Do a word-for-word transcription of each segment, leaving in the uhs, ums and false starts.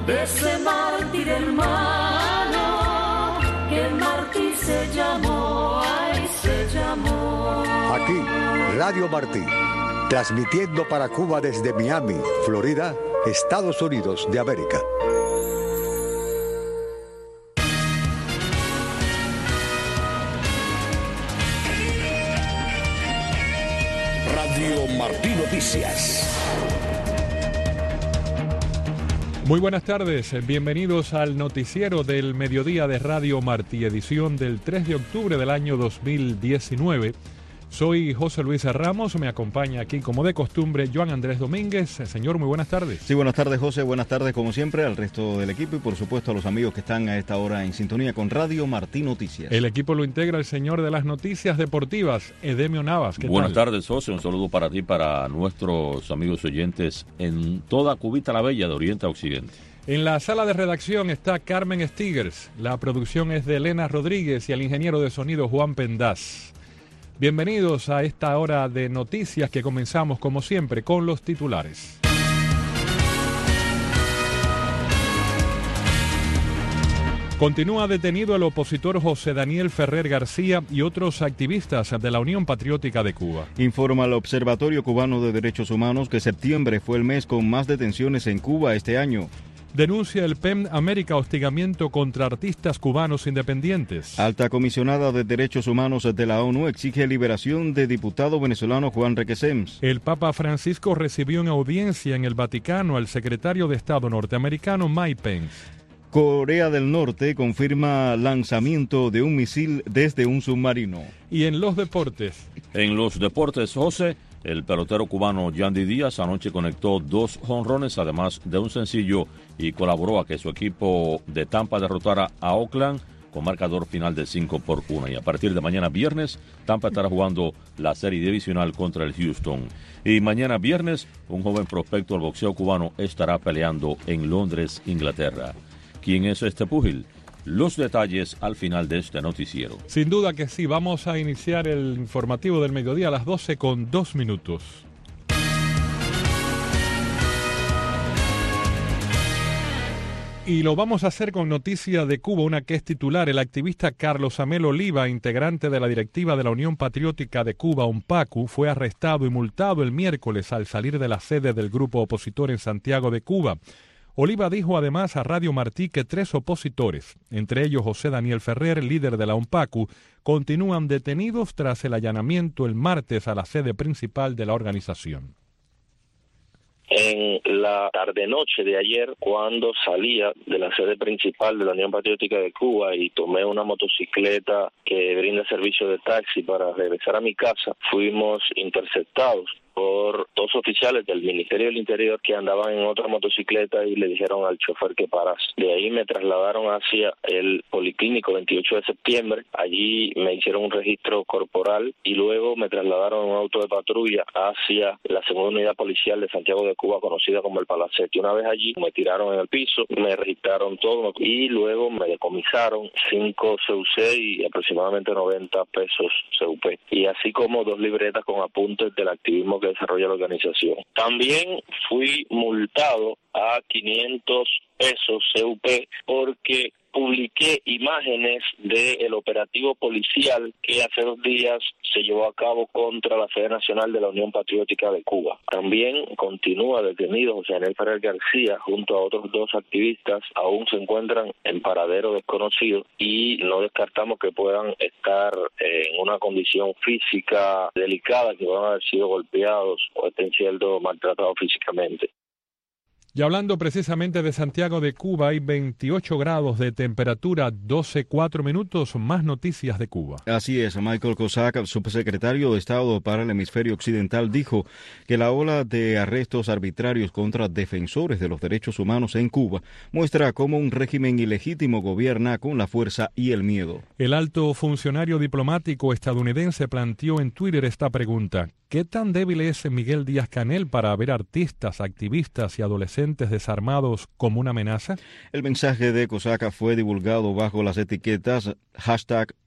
de ese mártir hermano, que el mártir se llamó, ay, se llamó. Aquí, Radio Martí, transmitiendo para Cuba desde Miami, Florida, Estados Unidos de América. Radio Martí Noticias. Muy buenas tardes, bienvenidos al noticiero del mediodía de Radio Martí, edición del tres de octubre del año dos mil diecinueve. Soy José Luis Ramos, me acompaña aquí como de costumbre Joan Andrés Domínguez. Señor, muy buenas tardes. Sí, buenas tardes José, buenas tardes como siempre al resto del equipo y por supuesto a los amigos que están a esta hora en sintonía con Radio Martí Noticias. El equipo lo integra el señor de las noticias deportivas, Edemio Navas. ¿Qué Buenas tal? tardes José, un saludo para ti, para nuestros amigos oyentes en toda Cubita la Bella de Oriente a Occidente. En la sala de redacción está Carmen Stigers, la producción es de Elena Rodríguez y el ingeniero de sonido Juan Pendaz. Bienvenidos a esta hora de noticias que comenzamos como siempre con los titulares. Continúa detenido el opositor José Daniel Ferrer García y otros activistas de la Unión Patriótica de Cuba. Informa el Observatorio Cubano de Derechos Humanos que septiembre fue el mes con más detenciones en Cuba este año. Denuncia el P E M América hostigamiento contra artistas cubanos independientes. Alta comisionada de Derechos Humanos de la ONU exige liberación de diputado venezolano Juan Requesens. El Papa Francisco recibió en audiencia en el Vaticano al secretario de Estado norteamericano Mike Pence. Corea del Norte confirma lanzamiento de un misil desde un submarino. Y en los deportes. En los deportes, José, el pelotero cubano Yandy Díaz anoche conectó dos jonrones, además de un sencillo, y colaboró a que su equipo de Tampa derrotara a Oakland con marcador final de cinco por uno. Y a partir de mañana viernes, Tampa estará jugando la serie divisional contra el Houston. Y mañana viernes, un joven prospecto del boxeo cubano estará peleando en Londres, Inglaterra. ¿Quién es este púgil? Los detalles al final de este noticiero. Sin duda que sí, vamos a iniciar el informativo del mediodía a las doce con dos minutos. Y lo vamos a hacer con noticia de Cuba, una que es titular. El activista Carlos Amel Oliva, integrante de la directiva de la Unión Patriótica de Cuba, UNPACU, fue arrestado y multado el miércoles al salir de la sede del grupo opositor en Santiago de Cuba. Oliva dijo además a Radio Martí que tres opositores, entre ellos José Daniel Ferrer, líder de la UNPACU, continúan detenidos tras el allanamiento el martes a la sede principal de la organización. En la tarde-noche de ayer, cuando salía de la sede principal de la Unión Patriótica de Cuba y tomé una motocicleta que brinda servicio de taxi para regresar a mi casa, fuimos interceptados por dos oficiales del Ministerio del Interior que andaban en otra motocicleta y le dijeron al chofer que parase. De ahí me trasladaron hacia el Policlínico veintiocho de septiembre, allí me hicieron un registro corporal y luego me trasladaron en un auto de patrulla hacia la segunda unidad policial de Santiago de Cuba, conocida como el Palacete. Una vez allí me tiraron en el piso, me registraron todo y luego me decomisaron cinco C U C y aproximadamente noventa pesos C U P, y así como dos libretas con apuntes del activismo que desarrolla la organización. También fui multado a quinientos pesos C U P porque publiqué imágenes del operativo policial que hace dos días se llevó a cabo contra la sede nacional de la Unión Patriótica de Cuba. También continúa detenido José Daniel Ferrer García junto a otros dos activistas, aún se encuentran en paradero desconocido y no descartamos que puedan estar en una condición física delicada, que van a haber sido golpeados o estén siendo maltratados físicamente. Y hablando precisamente de Santiago de Cuba, hay veintiocho grados de temperatura, doce cuatro minutos, más noticias de Cuba. Así es, Michael Cossack, subsecretario de Estado para el Hemisferio Occidental, dijo que la ola de arrestos arbitrarios contra defensores de los derechos humanos en Cuba muestra cómo un régimen ilegítimo gobierna con la fuerza y el miedo. El alto funcionario diplomático estadounidense planteó en Twitter esta pregunta: ¿qué tan débil es Miguel Díaz-Canel para ver artistas, activistas y adolescentes desarmados como una amenaza? El mensaje de Cossack fue divulgado bajo las etiquetas hashtag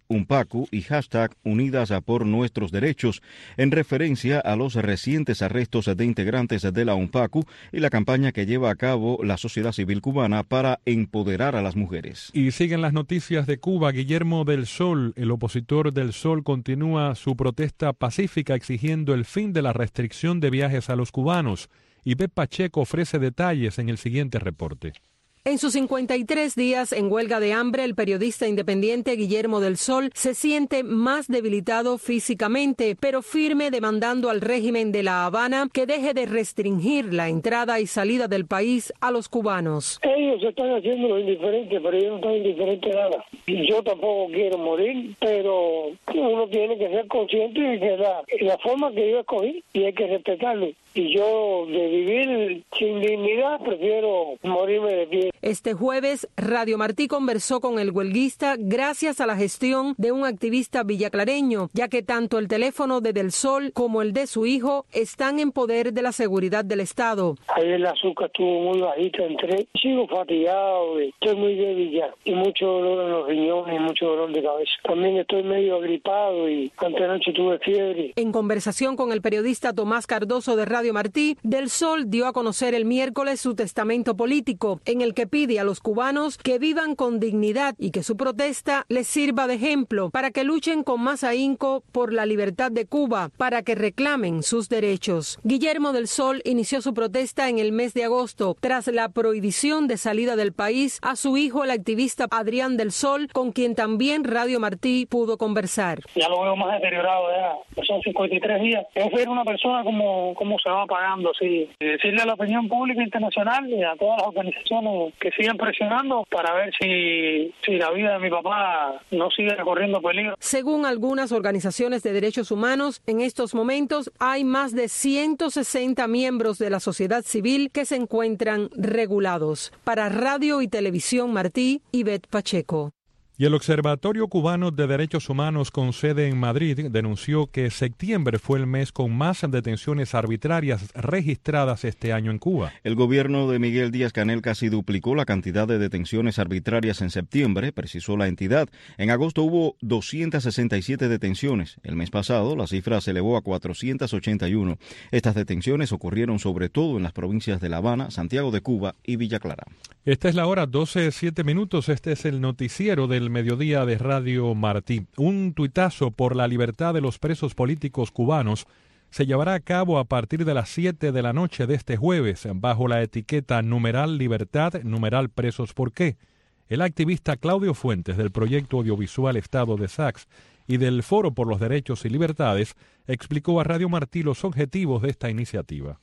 Unpacu y hashtag Unidas por Nuestros Derechos, en referencia a los recientes arrestos de integrantes de la Unpacu y la campaña que lleva a cabo la sociedad civil cubana para empoderar a las mujeres. Y siguen las noticias de Cuba. Guillermo del Sol, el opositor del Sol, continúa su protesta pacífica exigiendo el fin de la restricción de viajes a los cubanos. Y Ivette Pacheco ofrece detalles en el siguiente reporte. En sus cincuenta y tres días en huelga de hambre, el periodista independiente Guillermo del Sol se siente más debilitado físicamente, pero firme, demandando al régimen de La Habana que deje de restringir la entrada y salida del país a los cubanos. Ellos están haciendo lo indiferente, pero yo no estoy indiferente a nada. Yo tampoco quiero morir, pero uno tiene que ser consciente de que la, la forma que yo escogí y hay que respetarlo. Y yo, de vivir sin dignidad, prefiero morirme de pie. Este jueves, Radio Martí conversó con el huelguista gracias a la gestión de un activista villaclareño, ya que tanto el teléfono de Del Sol como el de su hijo están en poder de la seguridad del Estado. Ayer el azúcar estuvo muy bajita, entré, sigo fatigado, estoy muy débil ya, y mucho dolor en los riñones, y mucho dolor de cabeza. También estoy medio agripado y antenoche tuve fiebre. En conversación con el periodista Tomás Cardoso de Radio Martí, Del Sol dio a conocer el miércoles su testamento político, en el que pide a los cubanos que vivan con dignidad y que su protesta les sirva de ejemplo para que luchen con más ahínco por la libertad de Cuba, para que reclamen sus derechos. Guillermo del Sol inició su protesta en el mes de agosto, tras la prohibición de salida del país a su hijo, el activista Adrián del Sol, con quien también Radio Martí pudo conversar. Ya lo veo más deteriorado, ya son cincuenta y tres días. Es ver una persona como, como se va apagando, sí. Y decirle a la opinión pública internacional y a todas las organizaciones que sigan presionando para ver si, si la vida de mi papá no sigue corriendo peligro. Según algunas organizaciones de derechos humanos, en estos momentos hay más de ciento sesenta miembros de la sociedad civil que se encuentran regulados. Para Radio y Televisión Martí, Ivette Pacheco. Y el Observatorio Cubano de Derechos Humanos con sede en Madrid denunció que septiembre fue el mes con más detenciones arbitrarias registradas este año en Cuba. El gobierno de Miguel Díaz-Canel casi duplicó la cantidad de detenciones arbitrarias en septiembre, precisó la entidad. En agosto hubo doscientas sesenta y siete detenciones. El mes pasado la cifra se elevó a cuatrocientas ochenta y uno. Estas detenciones ocurrieron sobre todo en las provincias de La Habana, Santiago de Cuba y Villa Clara. Esta es la hora, doce, siete minutos. Este es el noticiero del mediodía de Radio Martí. Un tuitazo por la libertad de los presos políticos cubanos se llevará a cabo a partir de las siete de la noche de este jueves, bajo la etiqueta numeral libertad, numeral presos por qué. El activista Claudio Fuentes, del proyecto audiovisual Estado de Sax y del Foro por los Derechos y Libertades, explicó a Radio Martí los objetivos de esta iniciativa.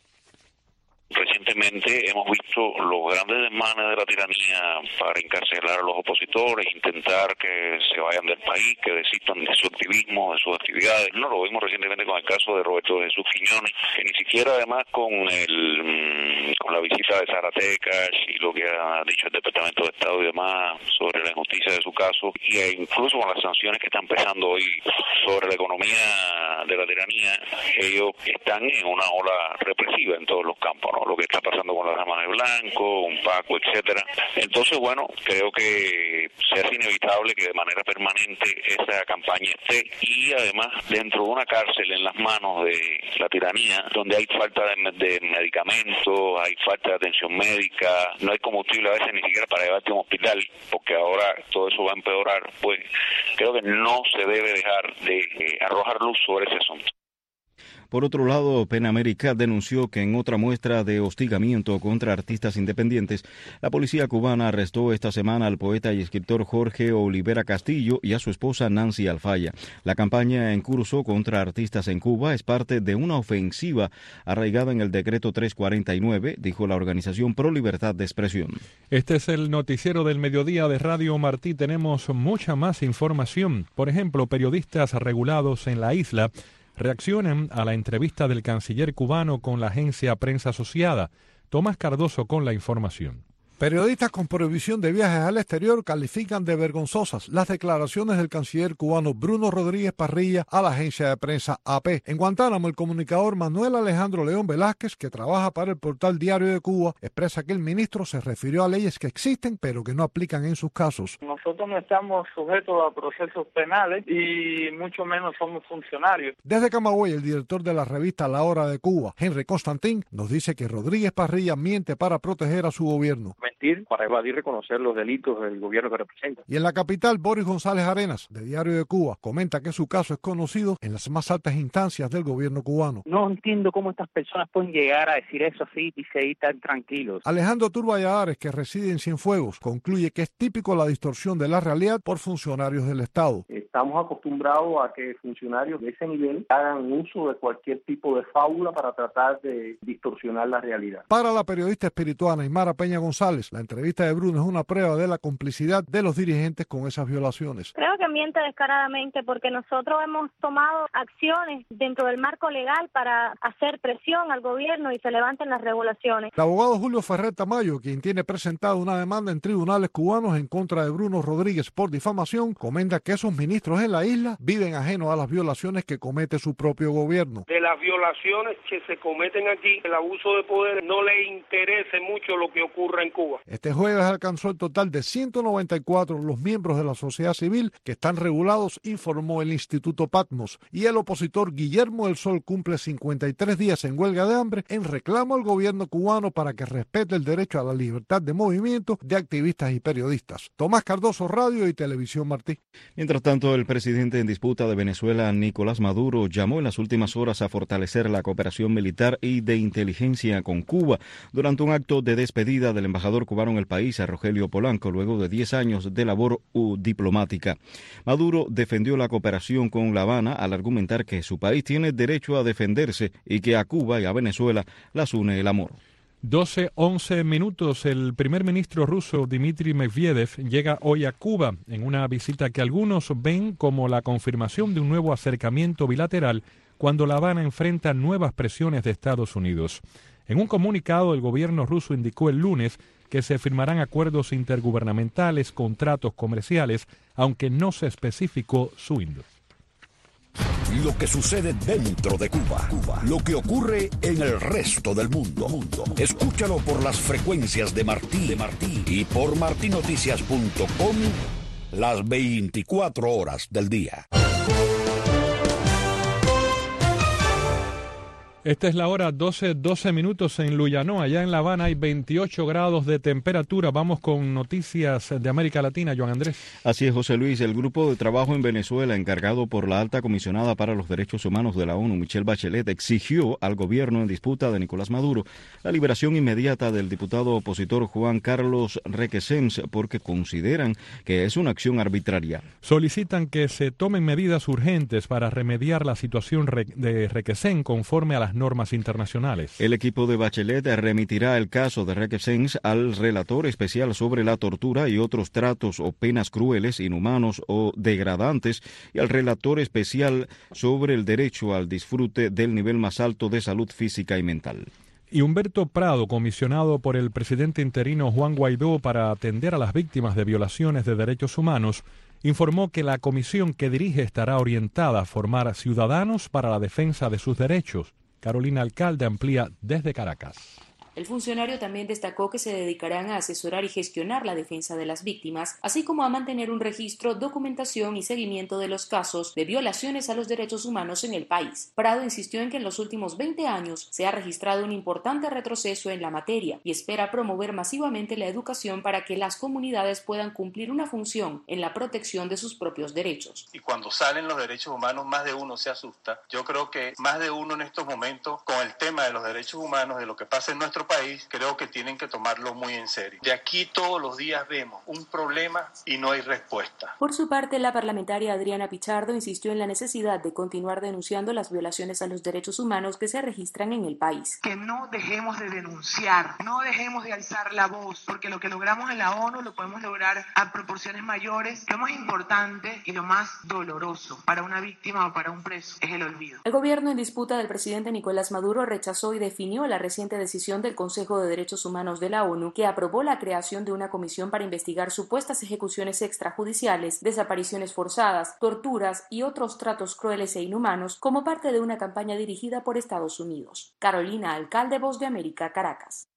Recientemente hemos visto los grandes desmanes de la tiranía para encarcelar a los opositores, intentar que se vayan del país, que desistan de su activismo, de sus actividades. No lo vimos recientemente con el caso de Roberto Jesús Quiñones, que ni siquiera además con el con la visita de Zaratecas y lo que ha dicho el Departamento de Estado y demás sobre la injusticia de su caso, e incluso con las sanciones que están empezando hoy sobre la economía de la tiranía, ellos están en una ola represiva en todos los campos, ¿no? Lo que está pasando con las damas de blanco, Unpacu, etcétera. Entonces, bueno, creo que se hace inevitable que de manera permanente esa campaña esté, y además dentro de una cárcel en las manos de la tiranía, donde hay falta de, de medicamentos, hay falta de atención médica, no hay combustible a veces ni siquiera para llevarte a un hospital, porque ahora todo eso va a empeorar, pues creo que no se debe dejar de eh, arrojar luz sobre ese asunto. Por otro lado, PEN América denunció que en otra muestra de hostigamiento contra artistas independientes, la policía cubana arrestó esta semana al poeta y escritor Jorge Olivera Castillo y a su esposa Nancy Alfaya. La campaña en curso contra artistas en Cuba es parte de una ofensiva arraigada en el decreto trescientos cuarenta y nueve, dijo la organización Pro Libertad de Expresión. Este es el noticiero del mediodía de Radio Martí. Tenemos mucha más información. Por ejemplo, periodistas regulados en la isla reaccionan a la entrevista del canciller cubano con la agencia Prensa Asociada. Tomás Cardoso con la información. Periodistas con prohibición de viajes al exterior califican de vergonzosas las declaraciones del canciller cubano Bruno Rodríguez Parrilla a la agencia de prensa A P. En Guantánamo, el comunicador Manuel Alejandro León Velázquez, que trabaja para el portal Diario de Cuba, expresa que el ministro se refirió a leyes que existen pero que no aplican en sus casos. Nosotros no estamos sujetos a procesos penales y mucho menos somos funcionarios. Desde Camagüey, el director de la revista La Hora de Cuba, Henry Constantín, nos dice que Rodríguez Parrilla miente para proteger a su gobierno. Mentir para evadir reconocer los delitos del gobierno que representa. Y en la capital, Boris González Arenas, de Diario de Cuba, comenta que su caso es conocido en las más altas instancias del gobierno cubano. No entiendo cómo estas personas pueden llegar a decir eso así y seguir tan tranquilos. Alejandro Turballadares, que reside en Cienfuegos, concluye que es típico la distorsión de la realidad por funcionarios del Estado. Estamos acostumbrados a que funcionarios de ese nivel hagan uso de cualquier tipo de fábula para tratar de distorsionar la realidad. Para la periodista espirituana Aymara Peña González, la entrevista de Bruno es una prueba de la complicidad de los dirigentes con esas violaciones. Creo que miente descaradamente porque nosotros hemos tomado acciones dentro del marco legal para hacer presión al gobierno y se levanten las regulaciones. El abogado Julio Ferrer Tamayo, quien tiene presentada una demanda en tribunales cubanos en contra de Bruno Rodríguez por difamación, comenta que esos ministros en la isla viven ajenos a las violaciones que comete su propio gobierno. De las violaciones que se cometen aquí, el abuso de poder no le interese mucho lo que ocurra en Cuba. Este jueves alcanzó el total de ciento noventa y cuatro los miembros de la sociedad civil que están regulados, informó el Instituto Patmos, y el opositor Guillermo del Sol cumple cincuenta y tres días en huelga de hambre en reclamo al gobierno cubano para que respete el derecho a la libertad de movimiento de activistas y periodistas. Tomás Cardoso, Radio y Televisión Martí. Mientras tanto, el presidente en disputa de Venezuela, Nicolás Maduro, llamó en las últimas horas a fortalecer la cooperación militar y de inteligencia con Cuba durante un acto de despedida del embajador cubano en el país, a Rogelio Polanco, luego de diez años de labor uh, diplomática. Maduro defendió la cooperación con La Habana al argumentar que su país tiene derecho a defenderse y que a Cuba y a Venezuela las une el amor. doce once minutos. El primer ministro ruso Dmitry Medvedev llega hoy a Cuba en una visita que algunos ven como la confirmación de un nuevo acercamiento bilateral cuando La Habana enfrenta nuevas presiones de Estados Unidos. En un comunicado, el gobierno ruso indicó el lunes que se firmarán acuerdos intergubernamentales, contratos comerciales, aunque no se especificó su índole. Lo que sucede dentro de Cuba, Cuba, lo que ocurre en el resto del mundo. mundo. Escúchalo por las frecuencias de Martí, de Martí y por martí noticias punto com las veinticuatro horas del día. Esta es la hora doce, doce minutos en Luyano. Allá en La Habana hay veintiocho grados de temperatura. Vamos con noticias de América Latina, Joan Andrés. Así es, José Luis. El grupo de trabajo en Venezuela, encargado por la alta comisionada para los derechos humanos de la ONU, Michelle Bachelet, exigió al gobierno en disputa de Nicolás Maduro la liberación inmediata del diputado opositor Juan Carlos Requesens, porque consideran que es una acción arbitraria. Solicitan que se tomen medidas urgentes para remediar la situación de Requesens conforme a las normas internacionales. El equipo de Bachelet remitirá el caso de Requesens al relator especial sobre la tortura y otros tratos o penas crueles, inhumanos o degradantes, y al relator especial sobre el derecho al disfrute del nivel más alto de salud física y mental. Y Humberto Prado, comisionado por el presidente interino Juan Guaidó para atender a las víctimas de violaciones de derechos humanos, informó que la comisión que dirige estará orientada a formar ciudadanos para la defensa de sus derechos. Carolina Alcalde amplía desde Caracas. El funcionario también destacó que se dedicarán a asesorar y gestionar la defensa de las víctimas, así como a mantener un registro, documentación y seguimiento de los casos de violaciones a los derechos humanos en el país. Prado insistió en que en los últimos veinte años se ha registrado un importante retroceso en la materia y espera promover masivamente la educación para que las comunidades puedan cumplir una función en la protección de sus propios derechos. Y cuando salen los derechos humanos, más de uno se asusta. Yo creo que más de uno en estos momentos, con el tema de los derechos humanos, de lo que pasa en nuestro país, creo que tienen que tomarlo muy en serio. De aquí todos los días vemos un problema y no hay respuesta. Por su parte, la parlamentaria Adriana Pichardo insistió en la necesidad de continuar denunciando las violaciones a los derechos humanos que se registran en el país. Que no dejemos de denunciar, no dejemos de alzar la voz, porque lo que logramos en la ONU lo podemos lograr a proporciones mayores. Lo más importante y lo más doloroso para una víctima o para un preso es el olvido. El gobierno en disputa del presidente Nicolás Maduro rechazó y definió la reciente decisión del Consejo de Derechos Humanos de la ONU, que aprobó la creación de una comisión para investigar supuestas ejecuciones extrajudiciales, desapariciones forzadas, torturas y otros tratos crueles e inhumanos como parte de una campaña dirigida por Estados Unidos. Carolina Alcalde, Voz de América, Caracas.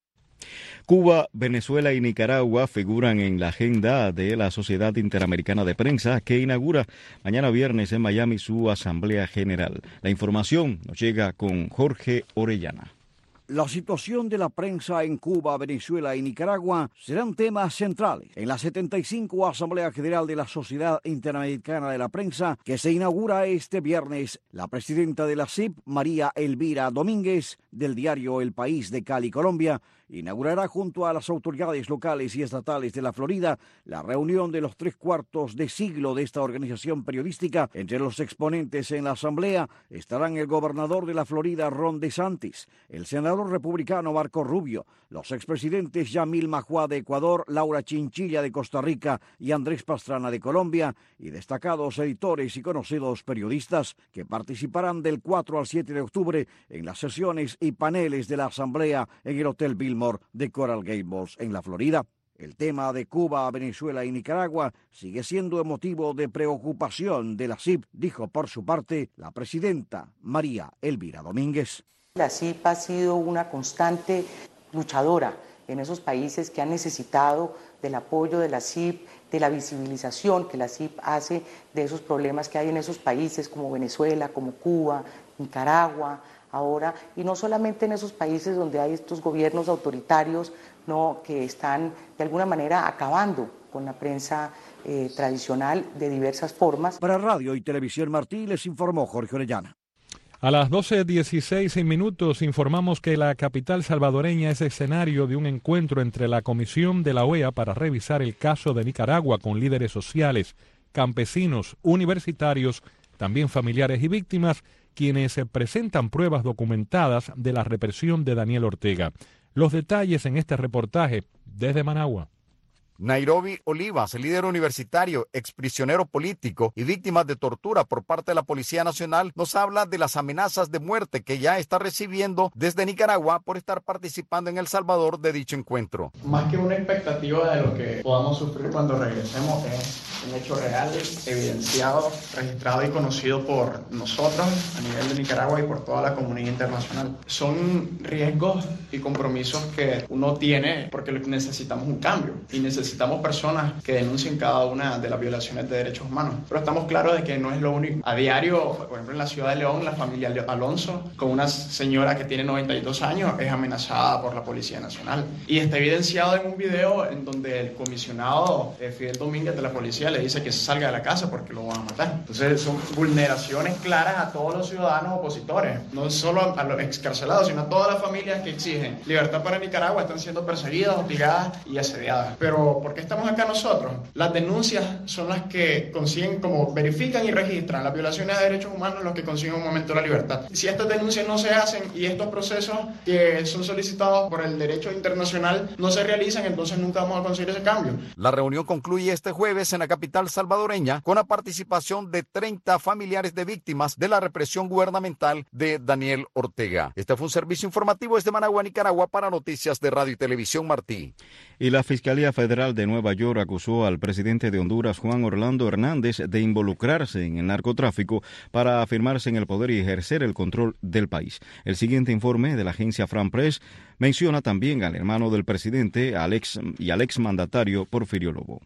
Cuba, Venezuela y Nicaragua figuran en la agenda de la Sociedad Interamericana de Prensa, que inaugura mañana viernes en Miami su Asamblea General. La información nos llega con Jorge Orellana. La situación de la prensa en Cuba, Venezuela y Nicaragua serán temas centrales en la setenta y cinco Asamblea General de la Sociedad Interamericana de la Prensa, que se inaugura este viernes. La presidenta de la C I P, María Elvira Domínguez, del diario El País de Cali, Colombia, inaugurará junto a las autoridades locales y estatales de la Florida la reunión de los tres cuartos de siglo de esta organización periodística. Entre los exponentes en la asamblea estarán el gobernador de la Florida, Ron DeSantis, el senador republicano Marco Rubio, los expresidentes Yamil Mahuad de Ecuador, Laura Chinchilla de Costa Rica y Andrés Pastrana de Colombia, y destacados editores y conocidos periodistas que participarán del cuatro al siete de octubre en las sesiones y paneles de la asamblea en el Hotel Billmore de Coral Gables en la Florida. El tema de Cuba, Venezuela y Nicaragua sigue siendo motivo de preocupación de la C I P, dijo por su parte la presidenta María Elvira Domínguez. La C I P ha sido una constante luchadora en esos países que han necesitado del apoyo de la C I P, de la visibilización que la C I P hace de esos problemas que hay en esos países como Venezuela, como Cuba, Nicaragua, ahora, y no solamente en esos países donde hay estos gobiernos autoritarios, no, que están de alguna manera acabando con la prensa eh, tradicional de diversas formas. Para Radio y Televisión Martí les informó Jorge Orellana. A las doce dieciséis minutos informamos que la capital salvadoreña es escenario de un encuentro entre la Comisión de la O E A para revisar el caso de Nicaragua con líderes sociales, campesinos, universitarios, también familiares y víctimas, quienes presentan pruebas documentadas de la represión de Daniel Ortega. Los detalles en este reportaje desde Managua. Nairobi Olivas, líder universitario, exprisionero político y víctima de tortura por parte de la Policía Nacional, nos habla de las amenazas de muerte que ya está recibiendo desde Nicaragua por estar participando en El Salvador de dicho encuentro. Más que una expectativa de lo que podamos sufrir cuando regresemos, es un hecho real, evidenciado, registrado y conocido por nosotros a nivel de Nicaragua y por toda la comunidad internacional. Son riesgos y compromisos que uno tiene porque necesitamos un cambio y necesitamos Necesitamos personas que denuncien cada una de las violaciones de derechos humanos. Pero estamos claros de que no es lo único. A diario, por ejemplo, en la ciudad de León, la familia Alonso, con una señora que tiene noventa y dos años, es amenazada por la Policía Nacional. Y está evidenciado en un video en donde el comisionado eh, Fidel Domínguez de la policía le dice que se salga de la casa porque lo van a matar. Entonces son vulneraciones claras a todos los ciudadanos opositores, no solo a los excarcelados, sino a todas las familias que exigen libertad para Nicaragua, están siendo perseguidas, hostigadas y asediadas. Pero ¿por qué estamos acá nosotros? Las denuncias son las que consiguen, como verifican y registran las violaciones de derechos humanos, los que consiguen un momento la libertad. Si estas denuncias no se hacen y estos procesos que son solicitados por el derecho internacional no se realizan, entonces nunca vamos a conseguir ese cambio. La reunión concluye este jueves en la capital salvadoreña con la participación de treinta familiares de víctimas de la represión gubernamental de Daniel Ortega. Este fue un servicio informativo desde Managua, Nicaragua, para Noticias de Radio y Televisión Martí. Y la Fiscalía Federal de Nueva York acusó al presidente de Honduras, Juan Orlando Hernández, de involucrarse en el narcotráfico para afirmarse en el poder y ejercer el control del país. El siguiente informe de la agencia Fran Press menciona también al hermano del presidente Alex, y al exmandatario Porfirio Lobo.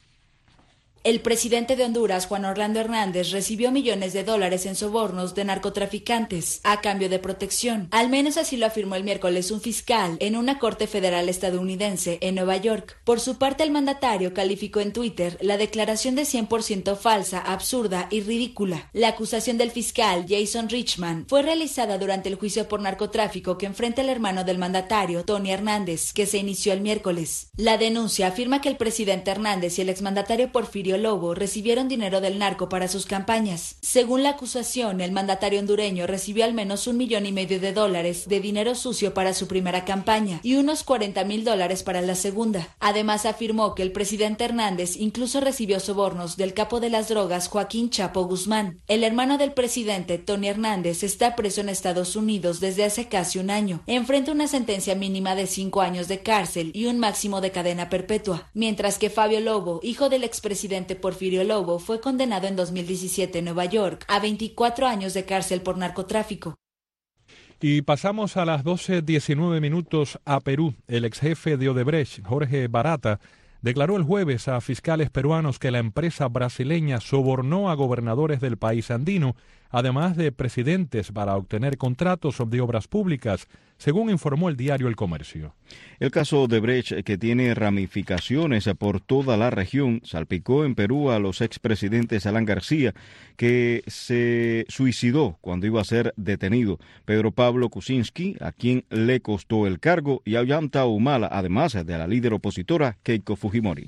El presidente de Honduras, Juan Orlando Hernández, recibió millones de dólares en sobornos de narcotraficantes a cambio de protección. Al menos así lo afirmó el miércoles un fiscal en una corte federal estadounidense en Nueva York. Por su parte, el mandatario calificó en Twitter la declaración de cien por ciento falsa, absurda y ridícula. La acusación del fiscal Jason Richman fue realizada durante el juicio por narcotráfico que enfrenta el hermano del mandatario, Tony Hernández, que se inició el miércoles. La denuncia afirma que el presidente Hernández y el exmandatario Porfirio Porfirio Lobo recibieron dinero del narco para sus campañas. Según la acusación, el mandatario hondureño recibió al menos un millón y medio de dólares de dinero sucio para su primera campaña y unos cuarenta mil dólares para la segunda. Además, afirmó que el presidente Hernández incluso recibió sobornos del capo de las drogas Joaquín Chapo Guzmán. El hermano del presidente, Tony Hernández, está preso en Estados Unidos desde hace casi un año. Enfrenta una sentencia mínima de cinco años de cárcel y un máximo de cadena perpetua, mientras que Fabio Lobo, hijo del expresidente Porfirio Lobo, fue condenado en dos mil diecisiete en Nueva York a veinticuatro años de cárcel por narcotráfico. Y pasamos a las doce diecinueve minutos a Perú. El ex jefe de Odebrecht, Jorge Barata, declaró el jueves a fiscales peruanos que la empresa brasileña sobornó a gobernadores del país andino, además de presidentes, para obtener contratos de obras públicas, según informó el diario El Comercio. El caso Odebrecht, que tiene ramificaciones por toda la región, salpicó en Perú a los expresidentes Alan García, que se suicidó cuando iba a ser detenido, Pedro Pablo Kuczynski, a quien le costó el cargo, y a Ollanta Humala, además de la líder opositora Keiko Fujimori.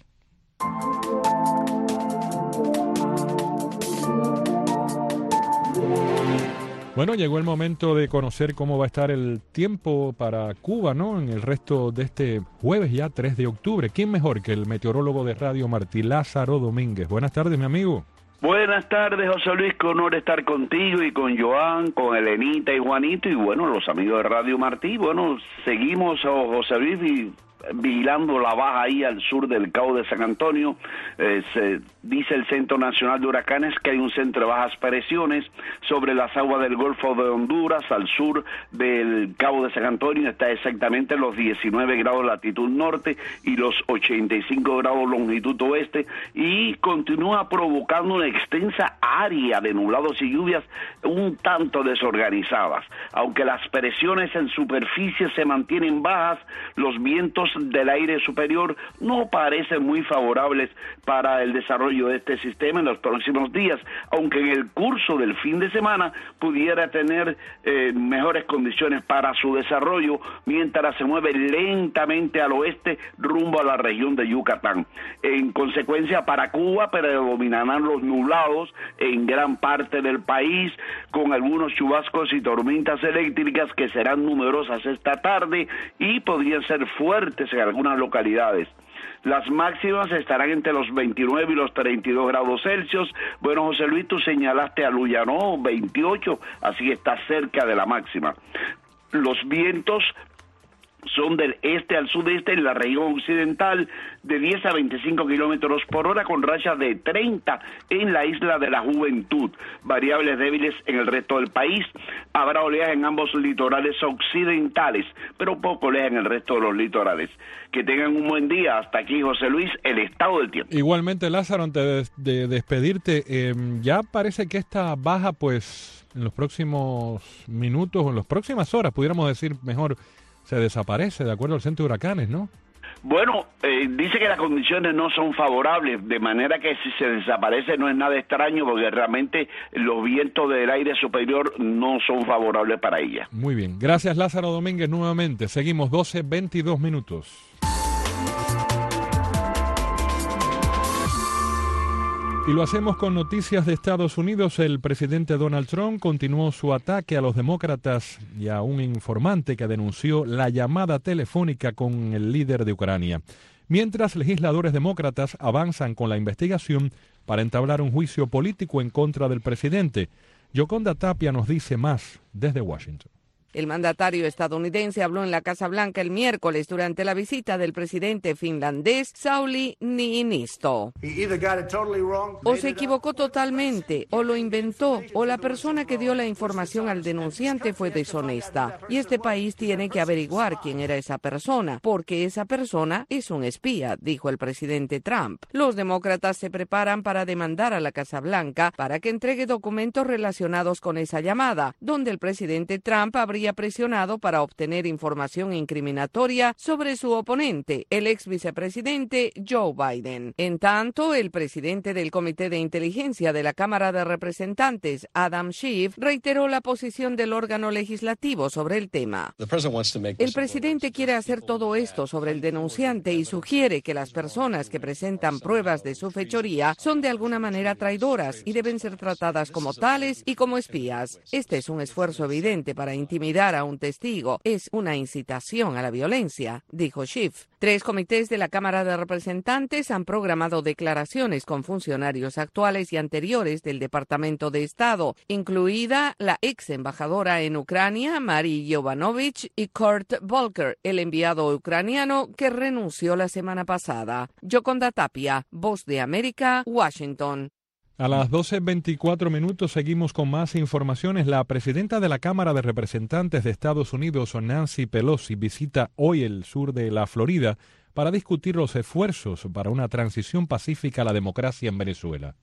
Bueno, llegó el momento de conocer cómo va a estar el tiempo para Cuba, ¿no? En el resto de este jueves ya, tres de octubre. ¿Quién mejor que el meteorólogo de Radio Martí, Lázaro Domínguez? Buenas tardes, mi amigo. Buenas tardes, José Luis, qué honor estar contigo y con Joan, con Elenita y Juanito y bueno, los amigos de Radio Martí. Bueno, seguimos, José Luis, y vigilando la baja ahí al sur del Cabo de San Antonio. Eh, se dice el Centro Nacional de Huracanes que hay un centro de bajas presiones sobre las aguas del Golfo de Honduras, al sur del Cabo de San Antonio. Está exactamente en los diecinueve grados latitud norte y los ochenta y cinco grados longitud oeste, y continúa provocando una extensa área de nublados y lluvias un tanto desorganizadas. Aunque las presiones en superficie se mantienen bajas, los vientos del aire superior no parecen muy favorables para el desarrollo de este sistema en los próximos días, aunque en el curso del fin de semana pudiera tener eh, mejores condiciones para su desarrollo, mientras se mueve lentamente al oeste rumbo a la región de Yucatán. En consecuencia, para Cuba predominarán los nublados en gran parte del país, con algunos chubascos y tormentas eléctricas que serán numerosas esta tarde y podrían ser fuertes en algunas localidades. Las máximas estarán entre los veintinueve y los treinta y dos grados Celsius. Bueno, José Luis, tú señalaste a Luyanó, veintiocho, así que está cerca de la máxima. Los vientos son del este al sudeste en la región occidental de diez a veinticinco kilómetros por hora, con rachas de treinta en la isla de la Juventud, variables débiles en el resto del país. Habrá oleaje en ambos litorales occidentales, pero poco oleaje en el resto de los litorales. Que tengan un buen día. Hasta aquí, José Luis, el estado del tiempo. Igualmente, Lázaro, antes de, de despedirte, eh, ya parece que esta baja, pues, en los próximos minutos o en las próximas horas, pudiéramos decir mejor, se desaparece, de acuerdo al centro de huracanes, ¿no? Bueno, eh, dice que las condiciones no son favorables, de manera que si se desaparece no es nada extraño, porque realmente los vientos del aire superior no son favorables para ella. Muy bien, gracias Lázaro Domínguez nuevamente. Seguimos doce veintidós minutos. Y lo hacemos con noticias de Estados Unidos. El presidente Donald Trump continuó su ataque a los demócratas y a un informante que denunció la llamada telefónica con el líder de Ucrania, mientras legisladores demócratas avanzan con la investigación para entablar un juicio político en contra del presidente. Yoconda Tapia nos dice más desde Washington. El mandatario estadounidense habló en la Casa Blanca el miércoles durante la visita del presidente finlandés Sauli Niinisto. O se equivocó totalmente, o lo inventó, o la persona que dio la información al denunciante fue deshonesta. Y este país tiene que averiguar quién era esa persona, porque esa persona es un espía, dijo el presidente Trump. Los demócratas se preparan para demandar a la Casa Blanca para que entregue documentos relacionados con esa llamada, donde el presidente Trump habría habría presionado para obtener información incriminatoria sobre su oponente, el ex vicepresidente Joe Biden. En tanto, el presidente del Comité de Inteligencia de la Cámara de Representantes, Adam Schiff, reiteró la posición del órgano legislativo sobre el tema. El presidente quiere hacer todo esto sobre el denunciante y sugiere que las personas que presentan pruebas de su fechoría son de alguna manera traidoras y deben ser tratadas como tales y como espías. Este es un esfuerzo evidente para intimidar a un testigo. Es una incitación a la violencia, dijo Schiff. Tres comités de la Cámara de Representantes han programado declaraciones con funcionarios actuales y anteriores del Departamento de Estado, incluida la ex embajadora en Ucrania, Mari Yovanovich, y Kurt Volker, el enviado ucraniano que renunció la semana pasada. Yoconda Tapia, Voz de América, Washington. A las doce veinticuatro minutos seguimos con más informaciones. La presidenta de la Cámara de Representantes de Estados Unidos, Nancy Pelosi, visita hoy el sur de la Florida para discutir los esfuerzos para una transición pacífica a la democracia en Venezuela.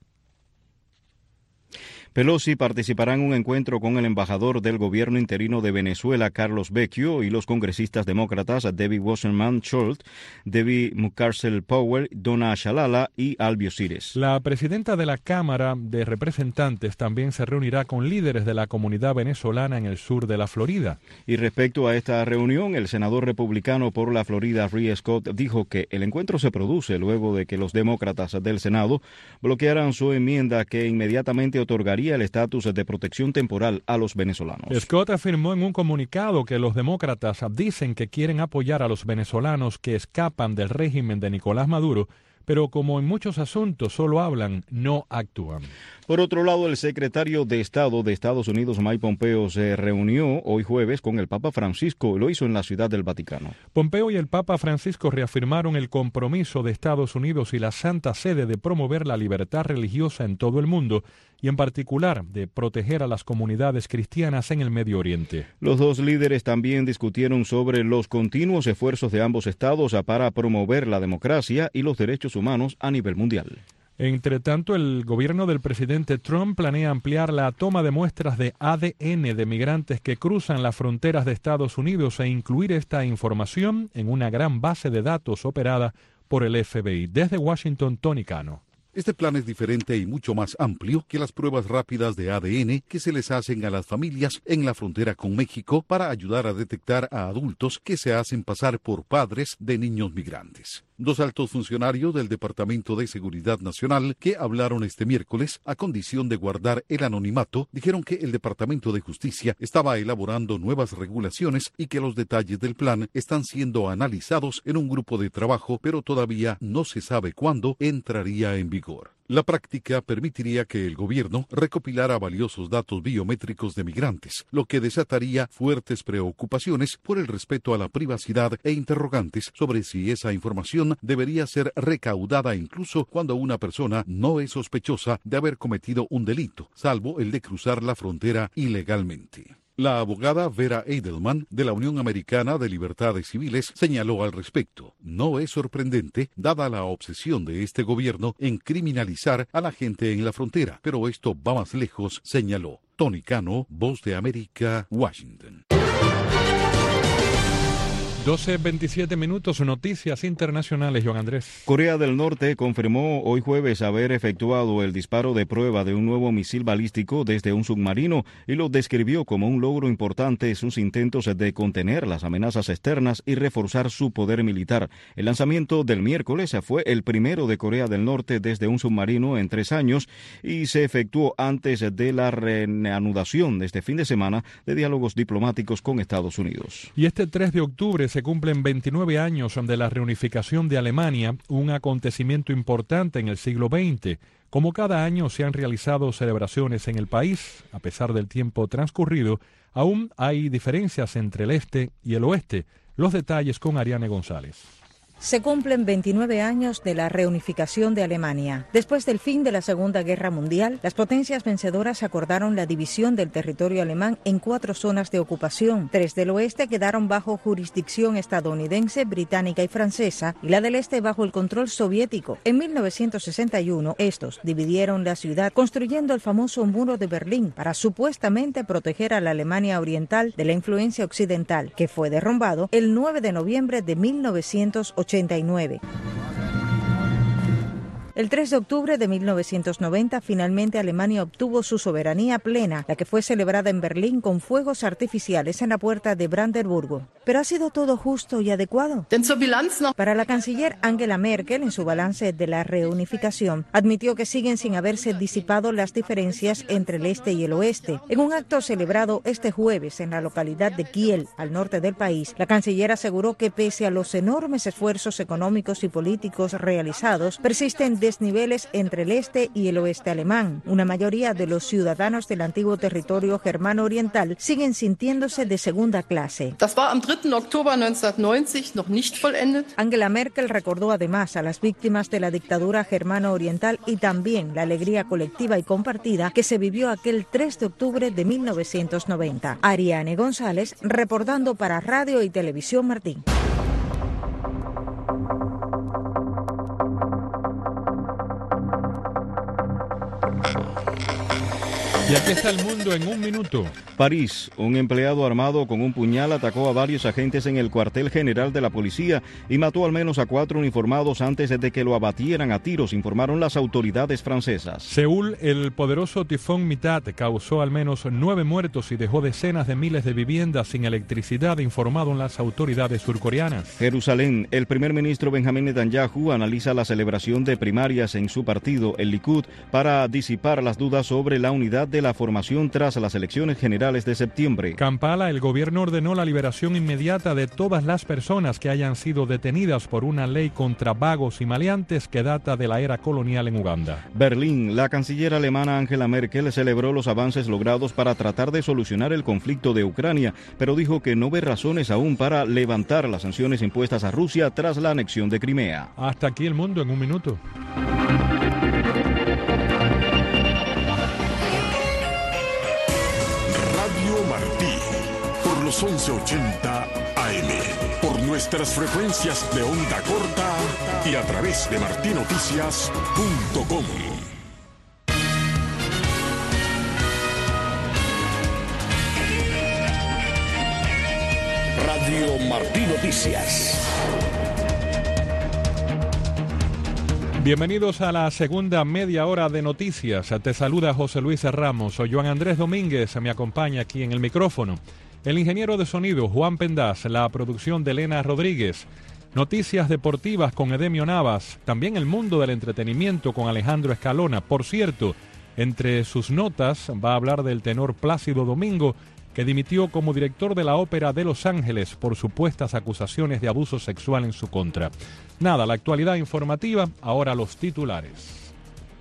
Pelosi participará en un encuentro con el embajador del gobierno interino de Venezuela, Carlos Vecchio, y los congresistas demócratas Debbie Wasserman Schultz, Debbie Mucarsel Powell, Donna Shalala y Albio Cires. La presidenta de la Cámara de Representantes también se reunirá con líderes de la comunidad venezolana en el sur de la Florida. Y respecto a esta reunión, el senador republicano por la Florida, Rick Scott, dijo que el encuentro se produce luego de que los demócratas del Senado bloquearan su enmienda que inmediatamente otorgaría el estatus de protección temporal a los venezolanos. Scott afirmó en un comunicado que los demócratas dicen que quieren apoyar a los venezolanos que escapan del régimen de Nicolás Maduro, pero como en muchos asuntos solo hablan, no actúan. Por otro lado, el secretario de Estado de Estados Unidos, Mike Pompeo, se reunió hoy jueves con el Papa Francisco. Lo hizo en la Ciudad del Vaticano. Pompeo y el Papa Francisco reafirmaron el compromiso de Estados Unidos y la Santa Sede de promover la libertad religiosa en todo el mundo y en particular de proteger a las comunidades cristianas en el Medio Oriente. Los dos líderes también discutieron sobre los continuos esfuerzos de ambos estados para promover la democracia y los derechos humanos a nivel mundial. Entre tanto, el gobierno del presidente Trump planea ampliar la toma de muestras de A D N de migrantes que cruzan las fronteras de Estados Unidos e incluir esta información en una gran base de datos operada por el F B I. Desde Washington, Tony Cano. Este plan es diferente y mucho más amplio que las pruebas rápidas de A D N que se les hacen a las familias en la frontera con México para ayudar a detectar a adultos que se hacen pasar por padres de niños migrantes. Dos altos funcionarios del Departamento de Seguridad Nacional que hablaron este miércoles a condición de guardar el anonimato dijeron que el Departamento de Justicia estaba elaborando nuevas regulaciones y que los detalles del plan están siendo analizados en un grupo de trabajo, pero todavía no se sabe cuándo entraría en vigor. La práctica permitiría que el gobierno recopilara valiosos datos biométricos de migrantes, lo que desataría fuertes preocupaciones por el respeto a la privacidad e interrogantes sobre si esa información debería ser recaudada incluso cuando una persona no es sospechosa de haber cometido un delito, salvo el de cruzar la frontera ilegalmente. La abogada Vera Edelman, de la Unión Americana de Libertades Civiles, señaló al respecto. No es sorprendente, dada la obsesión de este gobierno en criminalizar a la gente en la frontera, pero esto va más lejos, señaló. Tony Cano, Voz de América, Washington. doce veintisiete minutos, noticias internacionales, Juan Andrés. Corea del Norte confirmó hoy jueves haber efectuado el disparo de prueba de un nuevo misil balístico desde un submarino y lo describió como un logro importante en sus intentos de contener las amenazas externas y reforzar su poder militar. El lanzamiento del miércoles fue el primero de Corea del Norte desde un submarino en tres años y se efectuó antes de la reanudación de este fin de semana de diálogos diplomáticos con Estados Unidos. Y este tres de octubre se cumplen veintinueve años de la reunificación de Alemania, un acontecimiento importante en el siglo veinte. Como cada año se han realizado celebraciones en el país, a pesar del tiempo transcurrido, aún hay diferencias entre el este y el oeste. Los detalles con Ariane González. Se cumplen veintinueve años de la reunificación de Alemania. Después del fin de la Segunda Guerra Mundial, las potencias vencedoras acordaron la división del territorio alemán en cuatro zonas de ocupación. Tres del oeste quedaron bajo jurisdicción estadounidense, británica y francesa, y la del este bajo el control soviético. En mil novecientos sesenta y uno, estos dividieron la ciudad construyendo el famoso Muro de Berlín para supuestamente proteger a la Alemania oriental de la influencia occidental, que fue derrumbado el nueve de noviembre de mil novecientos ochenta y nueve. El tres de octubre de mil novecientos noventa, finalmente Alemania obtuvo su soberanía plena, la que fue celebrada en Berlín con fuegos artificiales en la puerta de Brandenburgo. ¿Pero ha sido todo justo y adecuado? Para la canciller Angela Merkel, en su balance de la reunificación, admitió que siguen sin haberse disipado las diferencias entre el este y el oeste. En un acto celebrado este jueves en la localidad de Kiel, al norte del país, la canciller aseguró que pese a los enormes esfuerzos económicos y políticos realizados, persisten desniveles entre el este y el oeste alemán. Una mayoría de los ciudadanos del antiguo territorio germano oriental siguen sintiéndose de segunda clase. Angela Merkel recordó además a las víctimas de la dictadura germano oriental y también la alegría colectiva y compartida que se vivió aquel tres de octubre de mil novecientos noventa. Ariane González, reportando para Radio y Televisión Martín. Y aquí está el mundo en un minuto. París, un empleado armado con un puñal atacó a varios agentes en el cuartel general de la policía y mató al menos a cuatro uniformados antes de que lo abatieran a tiros, informaron las autoridades francesas. Seúl, el poderoso tifón Mitat causó al menos nueve muertos y dejó decenas de miles de viviendas sin electricidad, informaron las autoridades surcoreanas. Jerusalén, el primer ministro Benjamín Netanyahu analiza la celebración de primarias en su partido, el Likud, para disipar las dudas sobre la unidad de la formación tras las elecciones generales de septiembre. Kampala, el gobierno ordenó la liberación inmediata de todas las personas que hayan sido detenidas por una ley contra vagos y maleantes que data de la era colonial en Uganda. Berlín, la canciller alemana Angela Merkel celebró los avances logrados para tratar de solucionar el conflicto de Ucrania, pero dijo que no ve razones aún para levantar las sanciones impuestas a Rusia tras la anexión de Crimea. Hasta aquí el mundo en un minuto. Martí, por los once ochenta A M, por nuestras frecuencias de onda corta y a través de martí noticias punto com. Radio Martí Noticias. Bienvenidos a la segunda media hora de noticias. Te saluda José Luis Ramos. Soy Joan Andrés Domínguez, me acompaña aquí en el micrófono. El ingeniero de sonido Juan Pendaz, la producción de Elena Rodríguez. Noticias deportivas con Edemio Navas. También el mundo del entretenimiento con Alejandro Escalona. Por cierto, entre sus notas va a hablar del tenor Plácido Domingo, que dimitió como director de la Ópera de Los Ángeles por supuestas acusaciones de abuso sexual en su contra. Nada, la actualidad informativa, ahora los titulares.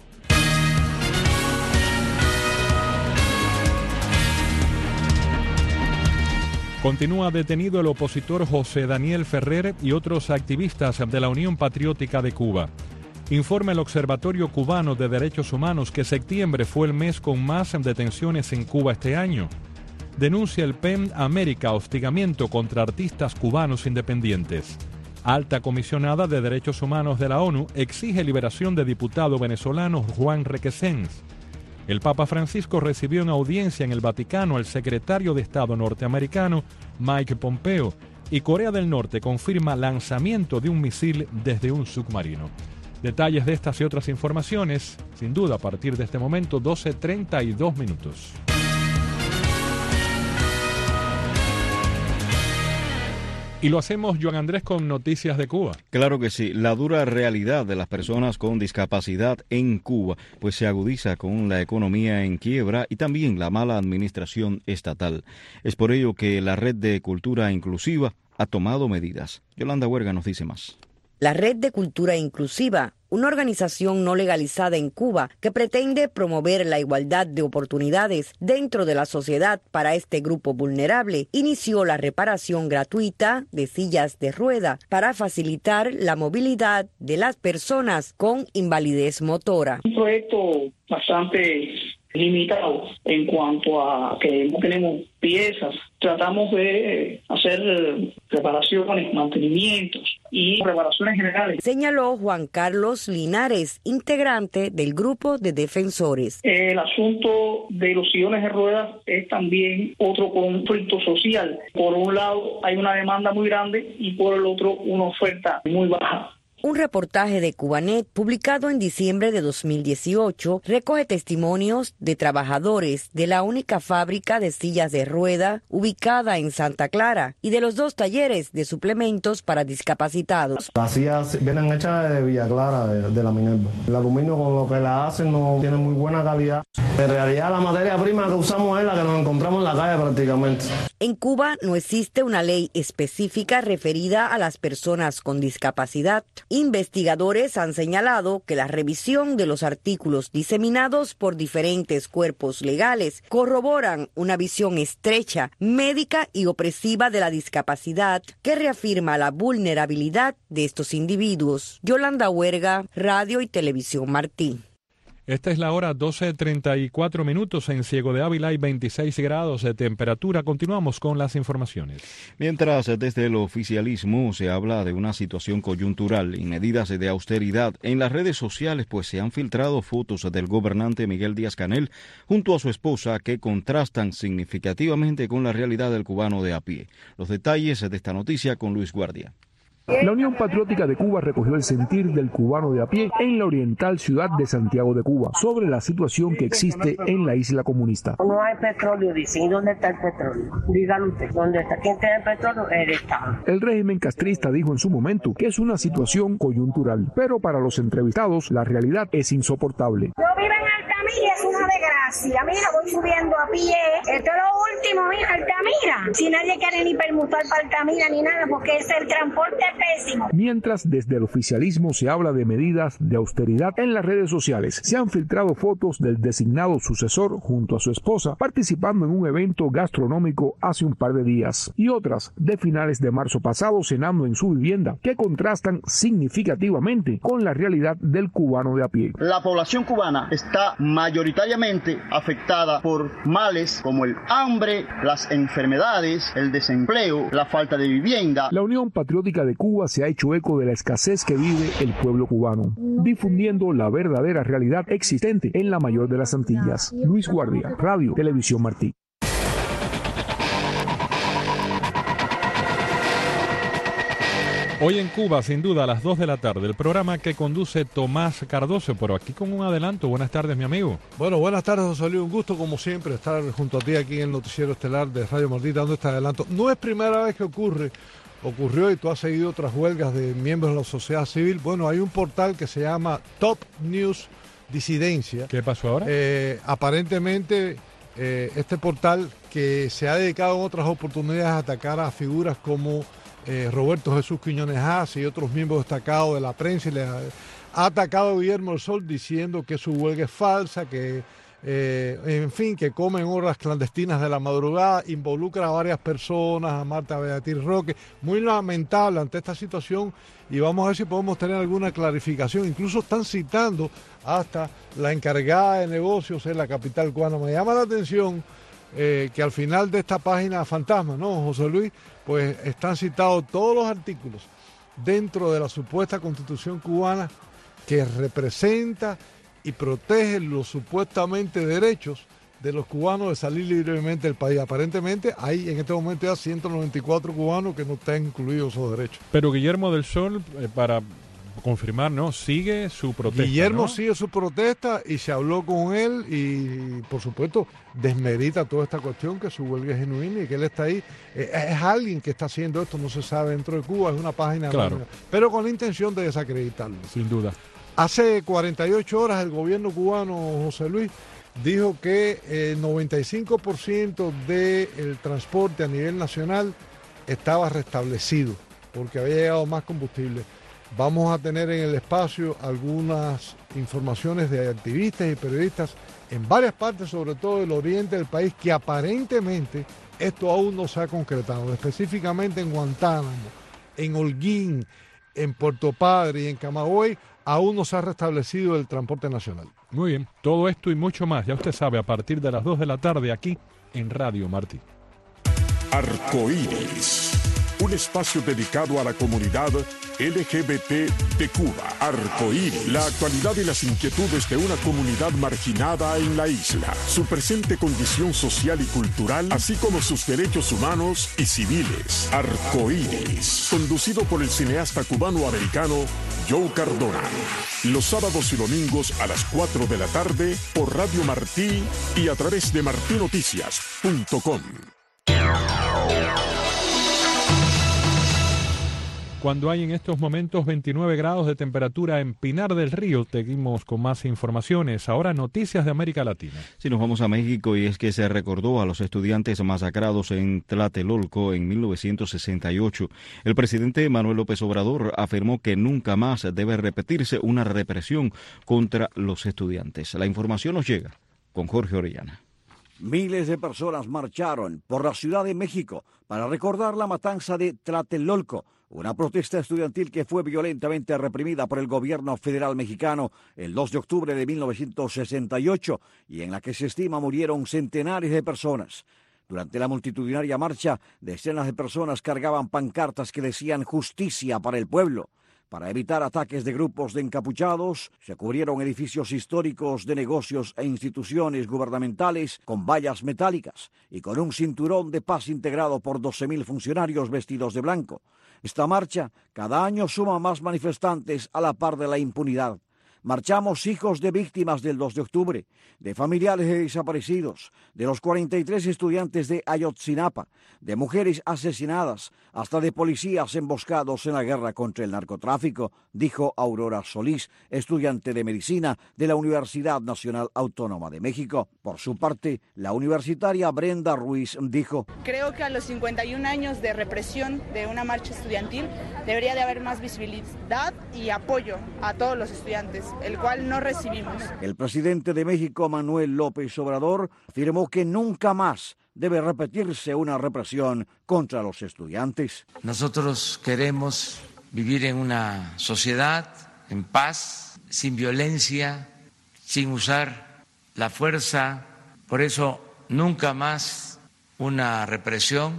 Continúa detenido el opositor José Daniel Ferrer y otros activistas de la Unión Patriótica de Cuba. Informa el Observatorio Cubano de Derechos Humanos que septiembre fue el mes con más detenciones en Cuba este año. Denuncia el P E M América hostigamiento contra artistas cubanos independientes. Alta comisionada de Derechos Humanos de la ONU exige liberación de diputado venezolano Juan Requesens. El Papa Francisco recibió en audiencia en el Vaticano al secretario de Estado norteamericano Mike Pompeo y Corea del Norte confirma lanzamiento de un misil desde un submarino. Detalles de estas y otras informaciones, sin duda, a partir de este momento, doce treinta y dos minutos. Y lo hacemos, Joan Andrés, con noticias de Cuba. Claro que sí. La dura realidad de las personas con discapacidad en Cuba pues se agudiza con la economía en quiebra y también la mala administración estatal. Es por ello que la Red de Cultura Inclusiva ha tomado medidas. Yolanda Huerga nos dice más. La Red de Cultura Inclusiva, una organización no legalizada en Cuba que pretende promover la igualdad de oportunidades dentro de la sociedad para este grupo vulnerable, inició la reparación gratuita de sillas de rueda para facilitar la movilidad de las personas con invalidez motora. Un proyecto bastante limitado en cuanto a que no tenemos piezas. Tratamos de hacer reparaciones, mantenimientos y reparaciones generales. Señaló Juan Carlos Linares, integrante del grupo de defensores. El asunto de los sillones de ruedas es también otro conflicto social. Por un lado hay una demanda muy grande y por el otro una oferta muy baja. Un reportaje de Cubanet publicado en diciembre de dos mil dieciocho recoge testimonios de trabajadores de la única fábrica de sillas de rueda ubicada en Santa Clara y de los dos talleres de suplementos para discapacitados. Las sillas vienen hechas de Villa Clara, de, de la Minerva. El aluminio con lo que la hacen no tiene muy buena calidad. En realidad la materia prima que usamos es la que nos encontramos en la calle prácticamente. En Cuba no existe una ley específica referida a las personas con discapacidad. Investigadores han señalado que la revisión de los artículos diseminados por diferentes cuerpos legales corroboran una visión estrecha, médica y opresiva de la discapacidad que reafirma la vulnerabilidad de estos individuos. Yolanda Huerga, Radio y Televisión Martí. Esta es la hora doce treinta y cuatro minutos. En Ciego de Ávila hay veintiséis grados de temperatura. Continuamos con las informaciones. Mientras desde el oficialismo se habla de una situación coyuntural y medidas de austeridad, en las redes sociales pues se han filtrado fotos del gobernante Miguel Díaz-Canel junto a su esposa que contrastan significativamente con la realidad del cubano de a pie. Los detalles de esta noticia con Luis Guardia. La Unión Patriótica de Cuba recogió el sentir del cubano de a pie en la oriental ciudad de Santiago de Cuba sobre la situación que existe en la isla comunista. No hay petróleo, dice. ¿Y dónde está el petróleo? Dígalo usted. ¿Dónde está? ¿Quién tiene el petróleo? El Estado. El régimen castrista dijo en su momento que es una situación coyuntural, pero para los entrevistados la realidad es insoportable. Yo vivo en Altamira, es una desgracia. Mira, voy subiendo a pie. Esto es lo último, mira, Altamira. Si nadie quiere ni permutar para Altamira ni nada, porque es el transporte pésimo. Mientras desde el oficialismo se habla de medidas de austeridad, en las redes sociales se han filtrado fotos del designado sucesor junto a su esposa participando en un evento gastronómico hace un par de días y otras de finales de marzo pasado cenando en su vivienda que contrastan significativamente con la realidad del cubano de a pie. La población cubana está mayoritariamente afectada por males como el hambre, las enfermedades, el desempleo, la falta de vivienda. La Unión Patriótica de Cuba se ha hecho eco de la escasez que vive el pueblo cubano, difundiendo la verdadera realidad existente en la mayor de las Antillas. Luis Guardia, Radio Televisión Martí. Hoy en Cuba, sin duda, a las dos de la tarde, el programa que conduce Tomás Cardoso, pero aquí con un adelanto. Buenas tardes, mi amigo. Bueno, buenas tardes, José Luis. Un gusto, como siempre, estar junto a ti aquí en el noticiero estelar de Radio Martí dando este adelanto. No es primera vez que ocurre, ocurrió y tú has seguido otras huelgas de miembros de la sociedad civil. Bueno, hay un portal que se llama Top News Disidencia. ¿Qué pasó ahora? Eh, aparentemente, eh, este portal que se ha dedicado en otras oportunidades a atacar a figuras como Eh, Roberto Jesús Quiñones Haas y otros miembros destacados de la prensa y le ha, ha atacado a Guillermo del Sol diciendo que su huelga es falsa, que eh, en fin, que comen horas clandestinas de la madrugada, involucra a varias personas, a Marta Beatriz Roque. Muy lamentable ante esta situación y vamos a ver si podemos tener alguna clarificación. Incluso están citando hasta la encargada de negocios en la capital cubana. Me llama la atención eh, que al final de esta página fantasma, ¿no, José Luis? Pues están citados todos los artículos dentro de la supuesta Constitución cubana que representa y protege los supuestamente derechos de los cubanos de salir libremente del país. Aparentemente hay en este momento ya ciento noventa y cuatro cubanos que no están incluidos esos derechos. Pero Guillermo del Sol, eh, para confirmar, ¿no? Sigue su protesta. Guillermo ¿no? sigue su protesta y se habló con él y, por supuesto, desmerita toda esta cuestión, que su huelga es genuina y que él está ahí. Eh, es alguien que está haciendo esto, no se sabe dentro de Cuba, es una página, claro, anónima, pero con la intención de desacreditarlo. Sin duda. Hace cuarenta y ocho horas el gobierno cubano, José Luis, dijo que el noventa y cinco por ciento del transporte a nivel nacional estaba restablecido porque había llegado más combustible. Vamos a tener en el espacio algunas informaciones de activistas y periodistas en varias partes, sobre todo del oriente del país, que aparentemente esto aún no se ha concretado, específicamente en Guantánamo, en Holguín, en Puerto Padre y en Camagüey, aún no se ha restablecido el transporte nacional. Muy bien, todo esto y mucho más, ya usted sabe, a partir de las dos de la tarde aquí en Radio Martí. Arcoíris, un espacio dedicado a la comunidad L G B T de Cuba. Arcoíris, la actualidad y las inquietudes de una comunidad marginada en la isla, su presente condición social y cultural, así como sus derechos humanos y civiles. Arcoíris, conducido por el cineasta cubano-americano Joe Cardona. Los sábados y domingos a las cuatro de la tarde por Radio Martí y a través de martí noticias punto com. Cuando hay en estos momentos veintinueve grados de temperatura en Pinar del Río, seguimos con más informaciones. Ahora noticias de América Latina. Sí, nos vamos a México y es que se recordó a los estudiantes masacrados en Tlatelolco en mil novecientos sesenta y ocho. El presidente Manuel López Obrador afirmó que nunca más debe repetirse una represión contra los estudiantes. La información nos llega con Jorge Orellana. Miles de personas marcharon por la Ciudad de México para recordar la matanza de Tlatelolco, una protesta estudiantil que fue violentamente reprimida por el gobierno federal mexicano el dos de octubre de mil novecientos sesenta y ocho y en la que se estima murieron centenares de personas. Durante la multitudinaria marcha, decenas de personas cargaban pancartas que decían justicia para el pueblo. Para evitar ataques de grupos de encapuchados, se cubrieron edificios históricos de negocios e instituciones gubernamentales con vallas metálicas y con un cinturón de paz integrado por doce mil funcionarios vestidos de blanco. Esta marcha cada año suma más manifestantes a la par de la impunidad. Marchamos hijos de víctimas del dos de octubre, de familiares de desaparecidos, de los cuarenta y tres estudiantes de Ayotzinapa, de mujeres asesinadas, hasta de policías emboscados en la guerra contra el narcotráfico, dijo Aurora Solís, estudiante de medicina de la Universidad Nacional Autónoma de México. Por su parte, la universitaria Brenda Ruiz dijo: Creo que a los cincuenta y un años de represión de una marcha estudiantil debería de haber más visibilidad y apoyo a todos los estudiantes, el cual no recibimos. El presidente de México, Manuel López Obrador, afirmó que nunca más debe repetirse una represión contra los estudiantes. Nosotros queremos vivir en una sociedad en paz, sin violencia, sin usar la fuerza. Por eso, nunca más una represión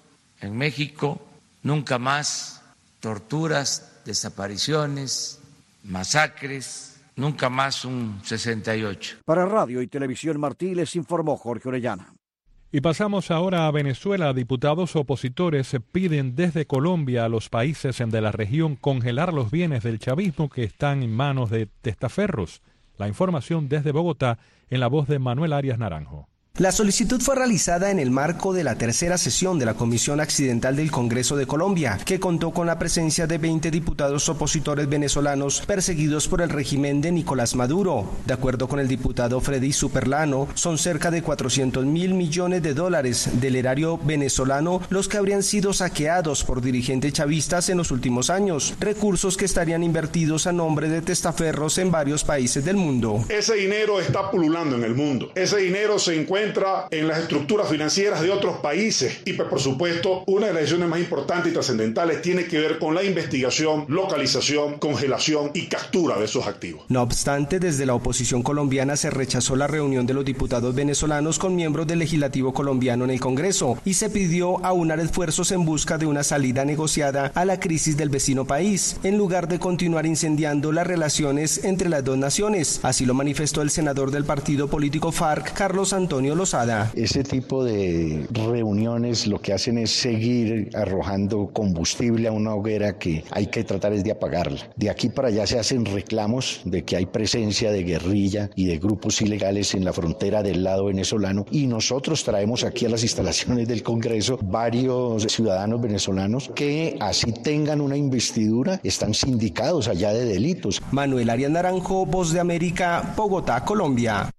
en México, nunca más torturas, desapariciones, masacres, nunca más un sesenta y ocho. Para Radio y Televisión Martí les informó Jorge Orellana. Y pasamos ahora a Venezuela. Diputados opositores piden desde Colombia a los países de la región congelar los bienes del chavismo que están en manos de testaferros. La información desde Bogotá en la voz de Manuel Arias Naranjo. La solicitud fue realizada en el marco de la tercera sesión de la Comisión Accidental del Congreso de Colombia, que contó con la presencia de veinte diputados opositores venezolanos perseguidos por el régimen de Nicolás Maduro. De acuerdo con el diputado Freddy Superlano, son cerca de cuatrocientos mil millones de dólares del erario venezolano los que habrían sido saqueados por dirigentes chavistas en los últimos años, recursos que estarían invertidos a nombre de testaferros en varios países del mundo. Ese dinero está pululando en el mundo. Ese dinero se encuentra en las estructuras financieras de otros países y pues, por supuesto, una de las decisiones más importantes y trascendentales tiene que ver con la investigación, localización, congelación y captura de esos activos. No obstante, desde la oposición colombiana se rechazó la reunión de los diputados venezolanos con miembros del legislativo colombiano en el Congreso y se pidió aunar esfuerzos en busca de una salida negociada a la crisis del vecino país, en lugar de continuar incendiando las relaciones entre las dos naciones. Así lo manifestó el senador del partido político FARC, Carlos Antonio Lozada. Ese tipo de reuniones lo que hacen es seguir arrojando combustible a una hoguera que hay que tratar es de apagarla. De aquí para allá se hacen reclamos de que hay presencia de guerrilla y de grupos ilegales en la frontera del lado venezolano y nosotros traemos aquí a las instalaciones del Congreso varios ciudadanos venezolanos que así tengan una investidura están sindicados allá de delitos. Manuel Arias Naranjo, Voz de América, Bogotá, Colombia.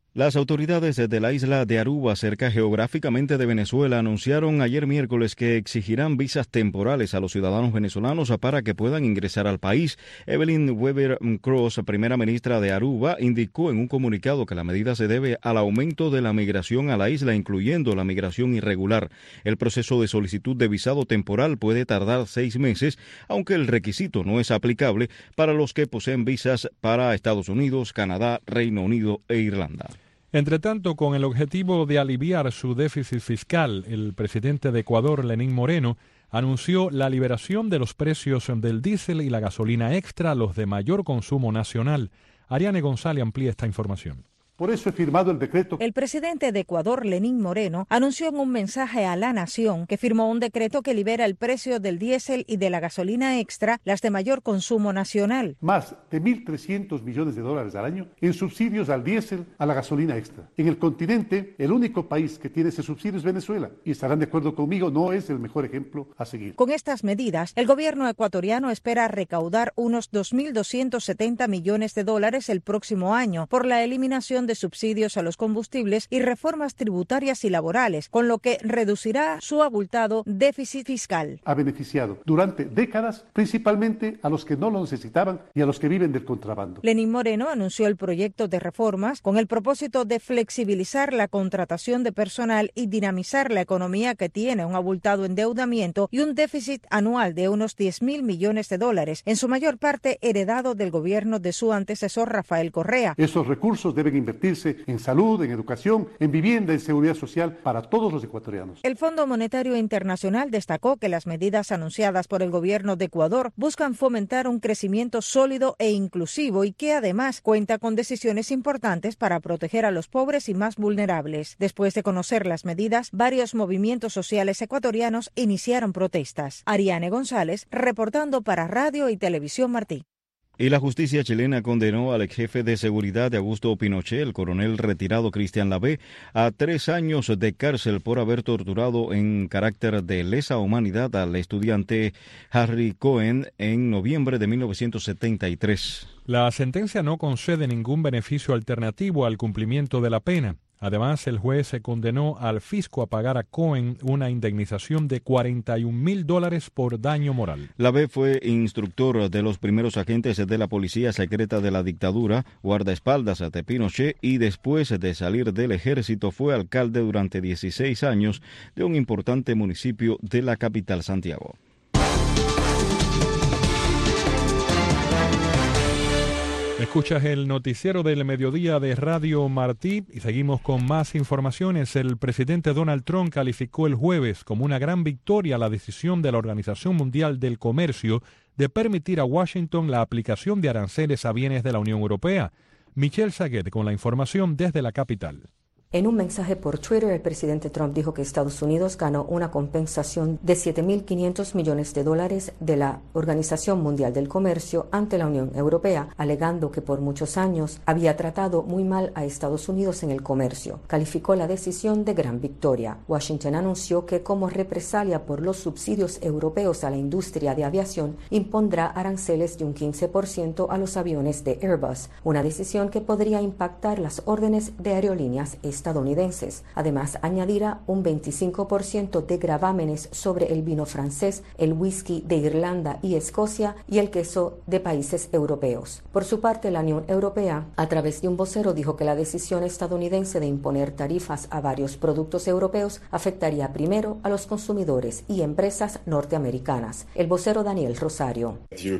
Las autoridades de la isla de Aruba, cerca geográficamente de Venezuela, anunciaron ayer miércoles que exigirán visas temporales a los ciudadanos venezolanos para que puedan ingresar al país. Evelyn Weber Cross, primera ministra de Aruba, indicó en un comunicado que la medida se debe al aumento de la migración a la isla, incluyendo la migración irregular. El proceso de solicitud de visado temporal puede tardar seis meses, aunque el requisito no es aplicable para los que poseen visas para Estados Unidos, Canadá, Reino Unido e Irlanda. Entre tanto, con el objetivo de aliviar su déficit fiscal, el presidente de Ecuador, Lenín Moreno, anunció la liberación de los precios del diésel y la gasolina extra, los de mayor consumo nacional. Ariane González amplía esta información. Por eso he firmado el decreto. El presidente de Ecuador, Lenín Moreno, anunció en un mensaje a la nación que firmó un decreto que libera el precio del diésel y de la gasolina extra, las de mayor consumo nacional. Más de mil trescientos millones de dólares al año en subsidios al diésel, a la gasolina extra. En el continente, el único país que tiene ese subsidio es Venezuela. Y estarán de acuerdo conmigo, no es el mejor ejemplo a seguir. Con estas medidas, el gobierno ecuatoriano espera recaudar unos dos mil doscientos setenta millones de dólares el próximo año por la eliminación de de subsidios a los combustibles y reformas tributarias y laborales, con lo que reducirá su abultado déficit fiscal. Ha beneficiado durante décadas principalmente a los que no lo necesitaban y a los que viven del contrabando. Lenín Moreno anunció el proyecto de reformas con el propósito de flexibilizar la contratación de personal y dinamizar la economía, que tiene un abultado endeudamiento y un déficit anual de unos diez mil millones de dólares, en su mayor parte heredado del gobierno de su antecesor Rafael Correa. Esos recursos deben invertir en salud, en educación, en vivienda, en seguridad social para todos los ecuatorianos. El Fondo Monetario Internacional destacó que las medidas anunciadas por el gobierno de Ecuador buscan fomentar un crecimiento sólido e inclusivo y que además cuenta con decisiones importantes para proteger a los pobres y más vulnerables. Después de conocer las medidas, varios movimientos sociales ecuatorianos iniciaron protestas. Ariane González, reportando para Radio y Televisión Martí. Y la justicia chilena condenó al ex jefe de seguridad de Augusto Pinochet, el coronel retirado Cristian Lavé, a tres años de cárcel por haber torturado en carácter de lesa humanidad al estudiante Harry Cohen en noviembre de mil novecientos setenta y tres. La sentencia no concede ningún beneficio alternativo al cumplimiento de la pena. Además, el juez se condenó al fisco a pagar a Cohen una indemnización de cuarenta y un mil dólares por daño moral. Lavé fue instructor de los primeros agentes de la policía secreta de la dictadura, guardaespaldas de Pinochet, y después de salir del ejército fue alcalde durante dieciséis años de un importante municipio de la capital, Santiago. Escuchas el noticiero del mediodía de Radio Martí y seguimos con más informaciones. El presidente Donald Trump calificó el jueves como una gran victoria la decisión de la Organización Mundial del Comercio de permitir a Washington la aplicación de aranceles a bienes de la Unión Europea. Michelle Saguet con la información desde la capital. En un mensaje por Twitter, el presidente Trump dijo que Estados Unidos ganó una compensación de siete mil quinientos millones de dólares de la Organización Mundial del Comercio ante la Unión Europea, alegando que por muchos años había tratado muy mal a Estados Unidos en el comercio. Calificó la decisión de gran victoria. Washington anunció que como represalia por los subsidios europeos a la industria de aviación, impondrá aranceles de un quince por ciento a los aviones de Airbus, una decisión que podría impactar las órdenes de aerolíneas estadounidenses. estadounidenses. Además, añadirá un veinticinco por ciento de gravámenes sobre el vino francés, el whisky de Irlanda y Escocia y el queso de países europeos. Por su parte, la Unión Europea, a través de un vocero, dijo que la decisión estadounidense de imponer tarifas a varios productos europeos afectaría primero a los consumidores y empresas norteamericanas. El vocero Daniel Rosario.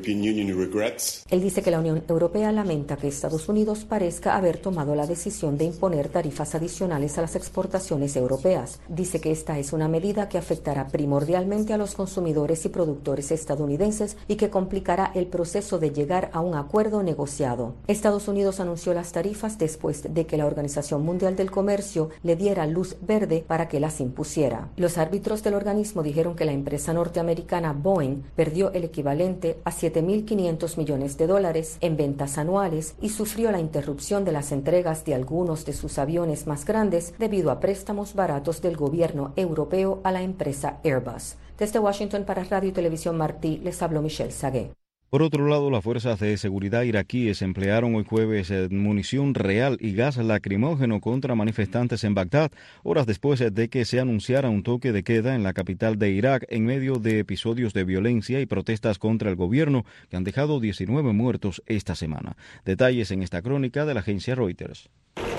Él dice que la Unión Europea lamenta que Estados Unidos parezca haber tomado la decisión de imponer tarifas adicionales adicionales a las exportaciones europeas. Dice que esta es una medida que afectará primordialmente a los consumidores y productores estadounidenses y que complicará el proceso de llegar a un acuerdo negociado. Estados Unidos anunció las tarifas después de que la Organización Mundial del Comercio le diera luz verde para que las impusiera. Los árbitros del organismo dijeron que la empresa norteamericana Boeing perdió el equivalente a siete mil quinientos millones de dólares en ventas anuales y sufrió la interrupción de las entregas de algunos de sus aviones más grandes debido a préstamos baratos del gobierno europeo a la empresa Airbus. Desde Washington para Radio y Televisión Martí les habló Michelle Saguet. Por otro lado, las fuerzas de seguridad iraquíes emplearon hoy jueves munición real y gas lacrimógeno contra manifestantes en Bagdad, horas después de que se anunciara un toque de queda en la capital de Irak en medio de episodios de violencia y protestas contra el gobierno que han dejado diecinueve muertos esta semana. Detalles en esta crónica de la agencia Reuters.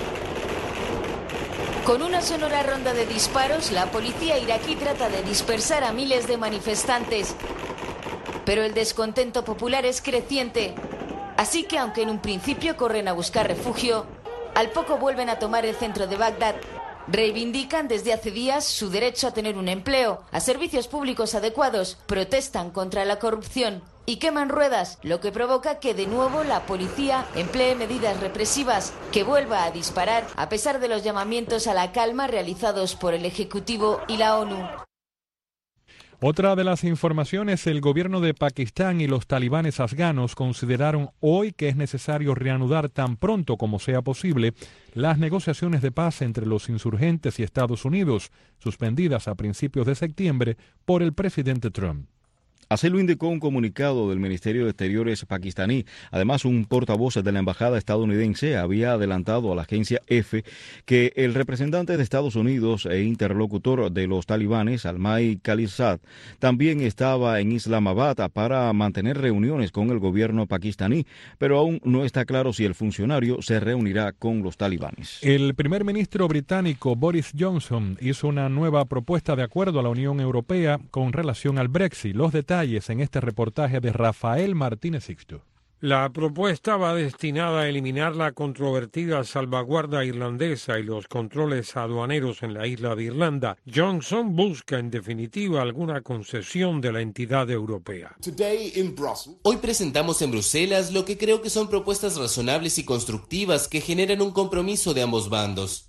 Con una sonora ronda de disparos, la policía iraquí trata de dispersar a miles de manifestantes. Pero el descontento popular es creciente, así que aunque en un principio corren a buscar refugio, al poco vuelven a tomar el centro de Bagdad. Reivindican desde hace días su derecho a tener un empleo, a servicios públicos adecuados, protestan contra la corrupción y queman ruedas, lo que provoca que de nuevo la policía emplee medidas represivas, que vuelva a disparar a pesar de los llamamientos a la calma realizados por el Ejecutivo y la ONU. Otra de las informaciones, el gobierno de Pakistán y los talibanes afganos consideraron hoy que es necesario reanudar tan pronto como sea posible las negociaciones de paz entre los insurgentes y Estados Unidos, suspendidas a principios de septiembre por el presidente Trump. Así lo indicó un comunicado del Ministerio de Exteriores pakistaní. Además, un portavoz de la embajada estadounidense había adelantado a la agencia EFE que el representante de Estados Unidos e interlocutor de los talibanes, Almay Khalilzad, también estaba en Islamabad para mantener reuniones con el gobierno pakistaní, pero aún no está claro si el funcionario se reunirá con los talibanes. El primer ministro británico Boris Johnson hizo una nueva propuesta de acuerdo a la Unión Europea con relación al Brexit. Los detalles en este reportaje de Rafael Martínez Sixto. La propuesta va destinada a eliminar la controvertida salvaguarda irlandesa y los controles aduaneros en la isla de Irlanda. Johnson busca, en definitiva, alguna concesión de la entidad europea. Hoy presentamos en Bruselas lo que creo que son propuestas razonables y constructivas que generan un compromiso de ambos bandos.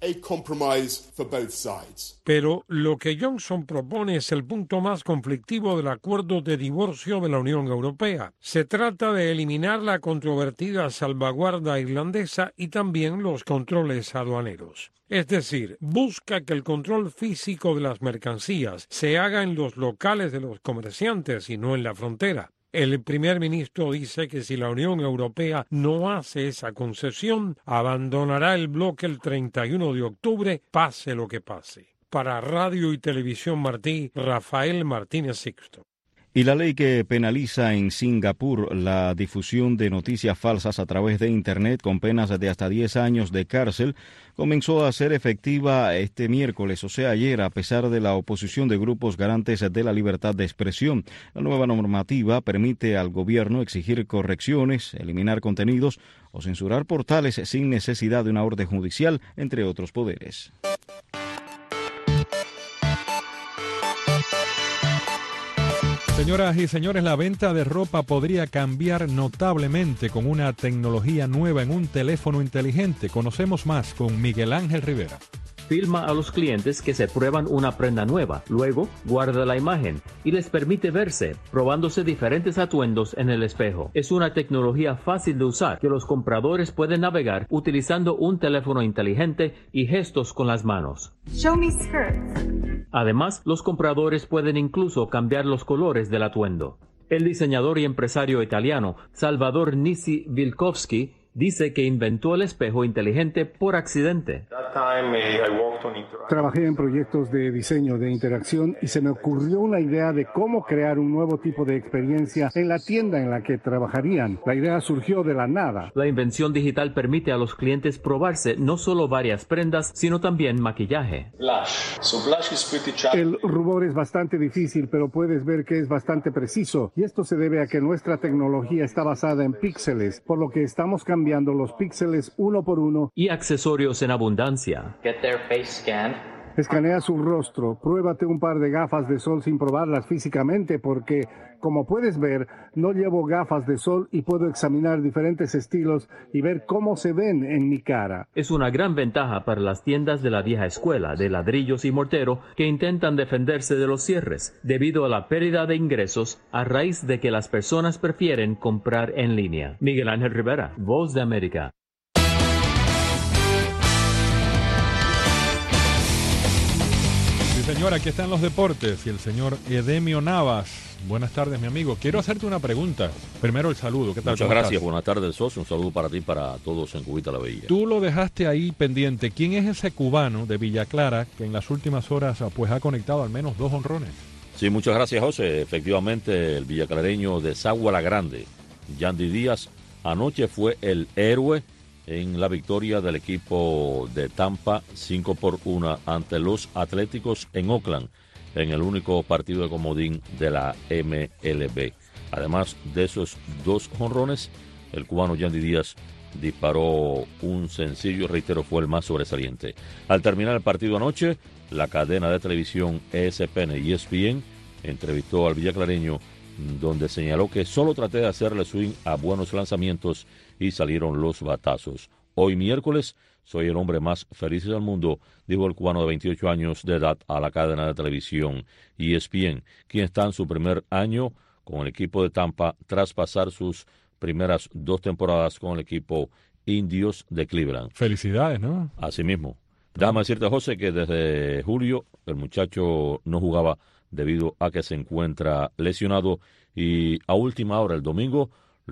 Pero lo que Johnson propone es el punto más conflictivo del acuerdo de divorcio de la Unión Europea. Se trata de eliminar la controvertida salvaguarda irlandesa y también los controles aduaneros. Es decir, busca que el control físico de las mercancías se haga en los locales de los comerciantes y no en la frontera. El primer ministro dice que si la Unión Europea no hace esa concesión, abandonará el bloque el treinta y uno de octubre, pase lo que pase. Para Radio y Televisión Martí, Rafael Martínez Sixto. Y la ley que penaliza en Singapur la difusión de noticias falsas a través de Internet con penas de hasta diez años de cárcel comenzó a ser efectiva este miércoles, o sea ayer, a pesar de la oposición de grupos garantes de la libertad de expresión. La nueva normativa permite al gobierno exigir correcciones, eliminar contenidos o censurar portales sin necesidad de una orden judicial, entre otros poderes. Señoras y señores, la venta de ropa podría cambiar notablemente con una tecnología nueva en un teléfono inteligente. Conocemos más con Miguel Ángel Rivera. Filma a los clientes que se prueban una prenda nueva, luego guarda la imagen y les permite verse probándose diferentes atuendos en el espejo. Es una tecnología fácil de usar que los compradores pueden navegar utilizando un teléfono inteligente y gestos con las manos. Show me skirts. Además, los compradores pueden incluso cambiar los colores del atuendo. El diseñador y empresario italiano Salvador Nisi Vilkovsky dice que inventó el espejo inteligente por accidente. Trabajé en proyectos de diseño de interacción y se me ocurrió una idea de cómo crear un nuevo tipo de experiencia en la tienda en la que trabajarían. La idea surgió de la nada. La invención digital permite a los clientes probarse no solo varias prendas, sino también maquillaje. El rubor es bastante difícil, pero puedes ver que es bastante preciso. Y esto se debe a que nuestra tecnología está basada en píxeles, por lo que estamos cambiando cambiando los píxeles uno por uno. Y accesorios en abundancia. Get their face scanned. Escanea su rostro, pruébate un par de gafas de sol sin probarlas físicamente porque, como puedes ver, no llevo gafas de sol y puedo examinar diferentes estilos y ver cómo se ven en mi cara. Es una gran ventaja para las tiendas de la vieja escuela de ladrillos y mortero que intentan defenderse de los cierres debido a la pérdida de ingresos a raíz de que las personas prefieren comprar en línea. Miguel Ángel Rivera, Voz de América. señor, aquí están los deportes y el señor Edemio Navas. Buenas tardes, mi amigo. Quiero hacerte una pregunta. Primero el saludo. ¿Qué tal? Muchas gracias. Estás? Buenas tardes, socio. Un saludo para ti y para todos en Cubita la Bella. Tú lo dejaste ahí pendiente. ¿Quién es ese cubano de Villa Clara que en las últimas horas pues ha conectado al menos dos honrones? Sí, muchas gracias, José. Efectivamente, el villaclareño de Sagua la Grande, Yandy Díaz, anoche fue el héroe en la victoria del equipo de Tampa cinco por uno ante los Atléticos en Oakland, en el único partido de comodín de la M L B. Además de esos dos jonrones, el cubano Yandy Díaz disparó un sencillo, reitero, fue el más sobresaliente. Al terminar el partido anoche, la cadena de televisión E S P N y E S P N entrevistó al villaclareño, donde señaló que solo traté de hacerle swing a buenos lanzamientos y salieron los batazos. Hoy miércoles soy el hombre más feliz del mundo, dijo el cubano de veintiocho años de edad a la cadena de televisión E S P N, quien está en su primer año con el equipo de Tampa tras pasar sus primeras dos temporadas con el equipo Indios de Cleveland. Felicidades, ¿no? Así mismo. Déjame decirte, José, que desde julio el muchacho no jugaba debido a que se encuentra lesionado y a última hora, el domingo,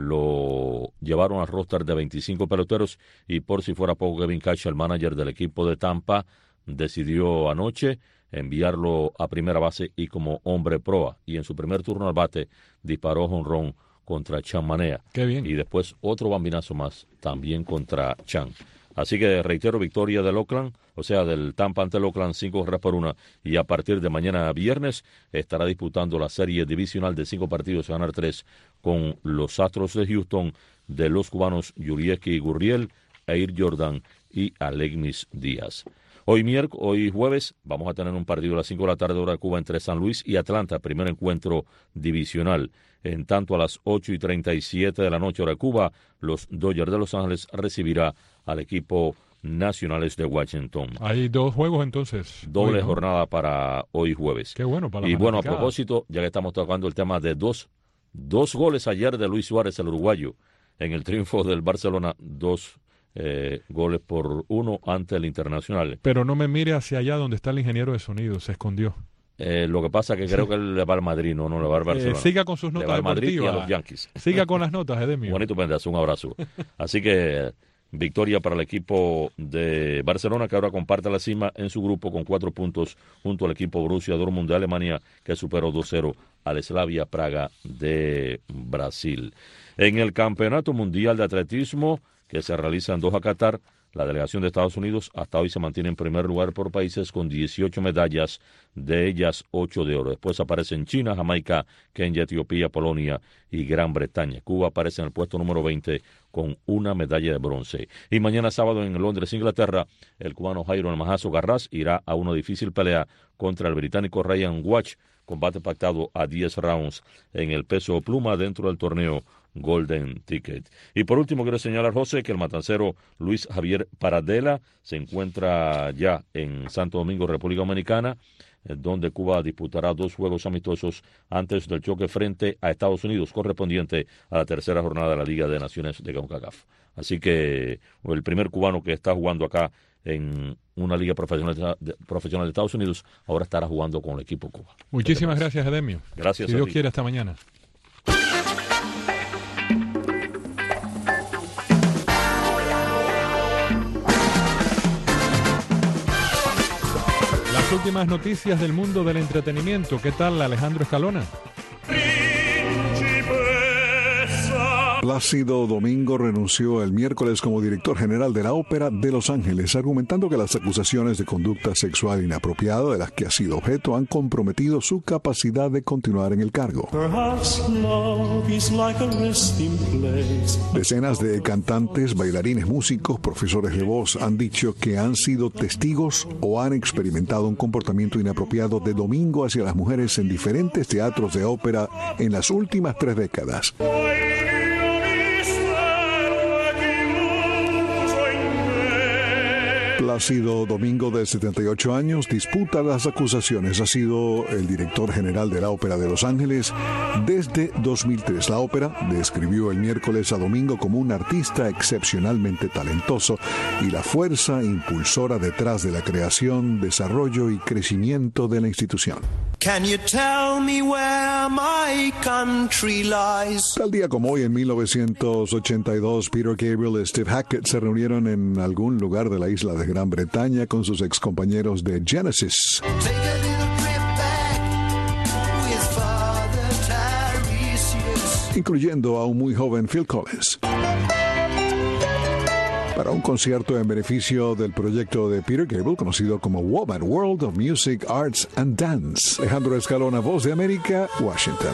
lo llevaron al roster de veinticinco peloteros y por si fuera poco, Kevin Cash, el manager del equipo de Tampa, decidió anoche enviarlo a primera base y como hombre proa, y en su primer turno al bate disparó jonrón contra Chan Manea. Qué bien. Y después otro bambinazo más también contra Chan. Así que reitero, victoria del Oakland, o sea, del Tampa ante el Oakland, cinco carreras por una, y a partir de mañana viernes estará disputando la serie divisional de cinco partidos a ganar tres con los Astros de Houston, de los cubanos Yurieski Gurriel, Eir Jordan y Alegmis Díaz. Hoy miércoles, hoy jueves, vamos a tener un partido a las cinco de la tarde hora de Cuba entre San Luis y Atlanta, primer encuentro divisional. En tanto, a las ocho y treinta y siete de la noche hora de Cuba, los Dodgers de Los Ángeles recibirá al equipo Nacionales de Washington. Hay dos juegos entonces. Doble hoy, ¿no? jornada para hoy jueves. Qué bueno para la Y bueno, a fanaticada. propósito, ya que estamos tocando el tema de dos, dos goles ayer de Luis Suárez, el uruguayo, en el triunfo del Barcelona, dos eh, goles por uno ante el Internacional. Pero no me mire hacia allá donde está el ingeniero de sonido, se escondió. Eh, lo que pasa es que creo Sí. que él le va al Madrid, no, no le va al Barcelona. Eh, siga con sus Le notas va al Madrid y a deportivas. los Yankees. Siga con las notas, Edemio. Juanito Pendas, un abrazo. Así que victoria para el equipo de Barcelona, que ahora comparte la cima en su grupo con cuatro puntos junto al equipo Borussia Dortmund de Alemania, que superó dos cero al Slavia Praga de Brasil. En el Campeonato Mundial de Atletismo, que se realiza en Doha, Qatar, la delegación de Estados Unidos hasta hoy se mantiene en primer lugar por países con dieciocho medallas, de ellas ocho de oro. Después aparecen China, Jamaica, Kenia, Etiopía, Polonia y Gran Bretaña. Cuba aparece en el puesto número veinte con una medalla de bronce. Y mañana sábado en Londres, Inglaterra, el cubano Jairo El Majazo Garrás irá a una difícil pelea contra el británico Ryan Watch, combate pactado a diez rounds en el peso pluma dentro del torneo Golden Ticket. Y por último quiero señalar, José, que el matancero Luis Javier Paradela se encuentra ya en Santo Domingo, República Dominicana, donde Cuba disputará dos juegos amistosos antes del choque frente a Estados Unidos, correspondiente a la tercera jornada de la Liga de Naciones de CONCACAF. Así que el primer cubano que está jugando acá en una liga profesional de, profesional de Estados Unidos, ahora estará jugando con el equipo Cuba. Muchísimas gracias, Edemio. Gracias Si a Dios ti. quiere, hasta mañana. Las últimas noticias del mundo del entretenimiento. ¿Qué tal, Alejandro Escalona? Plácido Domingo renunció el miércoles como director general de la Ópera de Los Ángeles, argumentando que las acusaciones de conducta sexual inapropiada de las que ha sido objeto han comprometido su capacidad de continuar en el cargo. Decenas de cantantes, bailarines, músicos, profesores de voz han dicho que han sido testigos o han experimentado un comportamiento inapropiado de Domingo hacia las mujeres en diferentes teatros de ópera en las últimas tres décadas. Plácido Domingo, de setenta y ocho años, disputa las acusaciones. Ha sido el director general de la Ópera de Los Ángeles desde dos mil tres. La ópera describió el miércoles a Domingo como un artista excepcionalmente talentoso y la fuerza impulsora detrás de la creación, desarrollo y crecimiento de la institución. Can you tell me where my country lies? Tal día como hoy, en mil novecientos ochenta y dos, Peter Gabriel y Steve Hackett se reunieron en algún lugar de la isla de Gran Bretaña con sus excompañeros de Genesis, incluyendo a un muy joven Phil Collins, para un concierto en beneficio del proyecto de Peter Gabriel conocido como Woman, World of Music, Arts and Dance. Alejandro Escalona, Voz de América, Washington.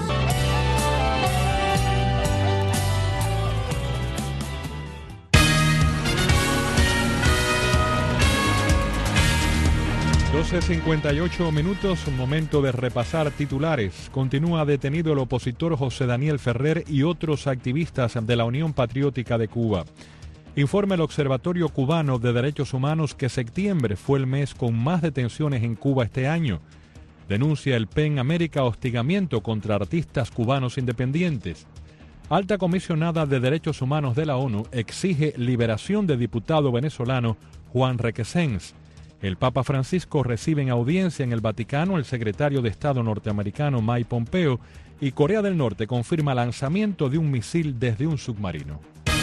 doce cincuenta y ocho minutos, momento de repasar titulares. Continúa detenido el opositor José Daniel Ferrer y otros activistas de la Unión Patriótica de Cuba. Informa el Observatorio Cubano de Derechos Humanos que septiembre fue el mes con más detenciones en Cuba este año. Denuncia el PEN América hostigamiento contra artistas cubanos independientes. Alta comisionada de Derechos Humanos de la ONU exige liberación de diputado venezolano Juan Requesens. El Papa Francisco recibe en audiencia en el Vaticano el secretario de Estado norteamericano Mike Pompeo y Corea del Norte confirma lanzamiento de un misil desde un submarino.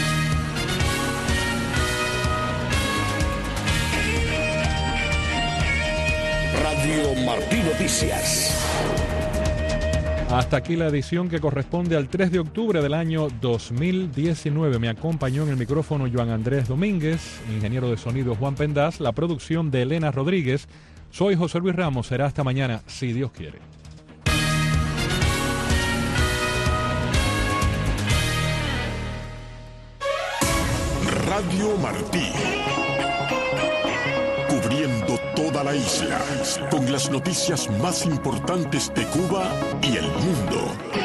Radio Martí Noticias. Hasta aquí la edición que corresponde al tres de octubre del año dos mil diecinueve. Me acompañó en el micrófono Joan Andrés Domínguez, ingeniero de sonido Juan Pendaz, la producción de Elena Rodríguez. Soy José Luis Ramos, será hasta mañana, si Dios quiere. Radio Martí. Cubriendo toda la isla, con las noticias más importantes de Cuba y el mundo.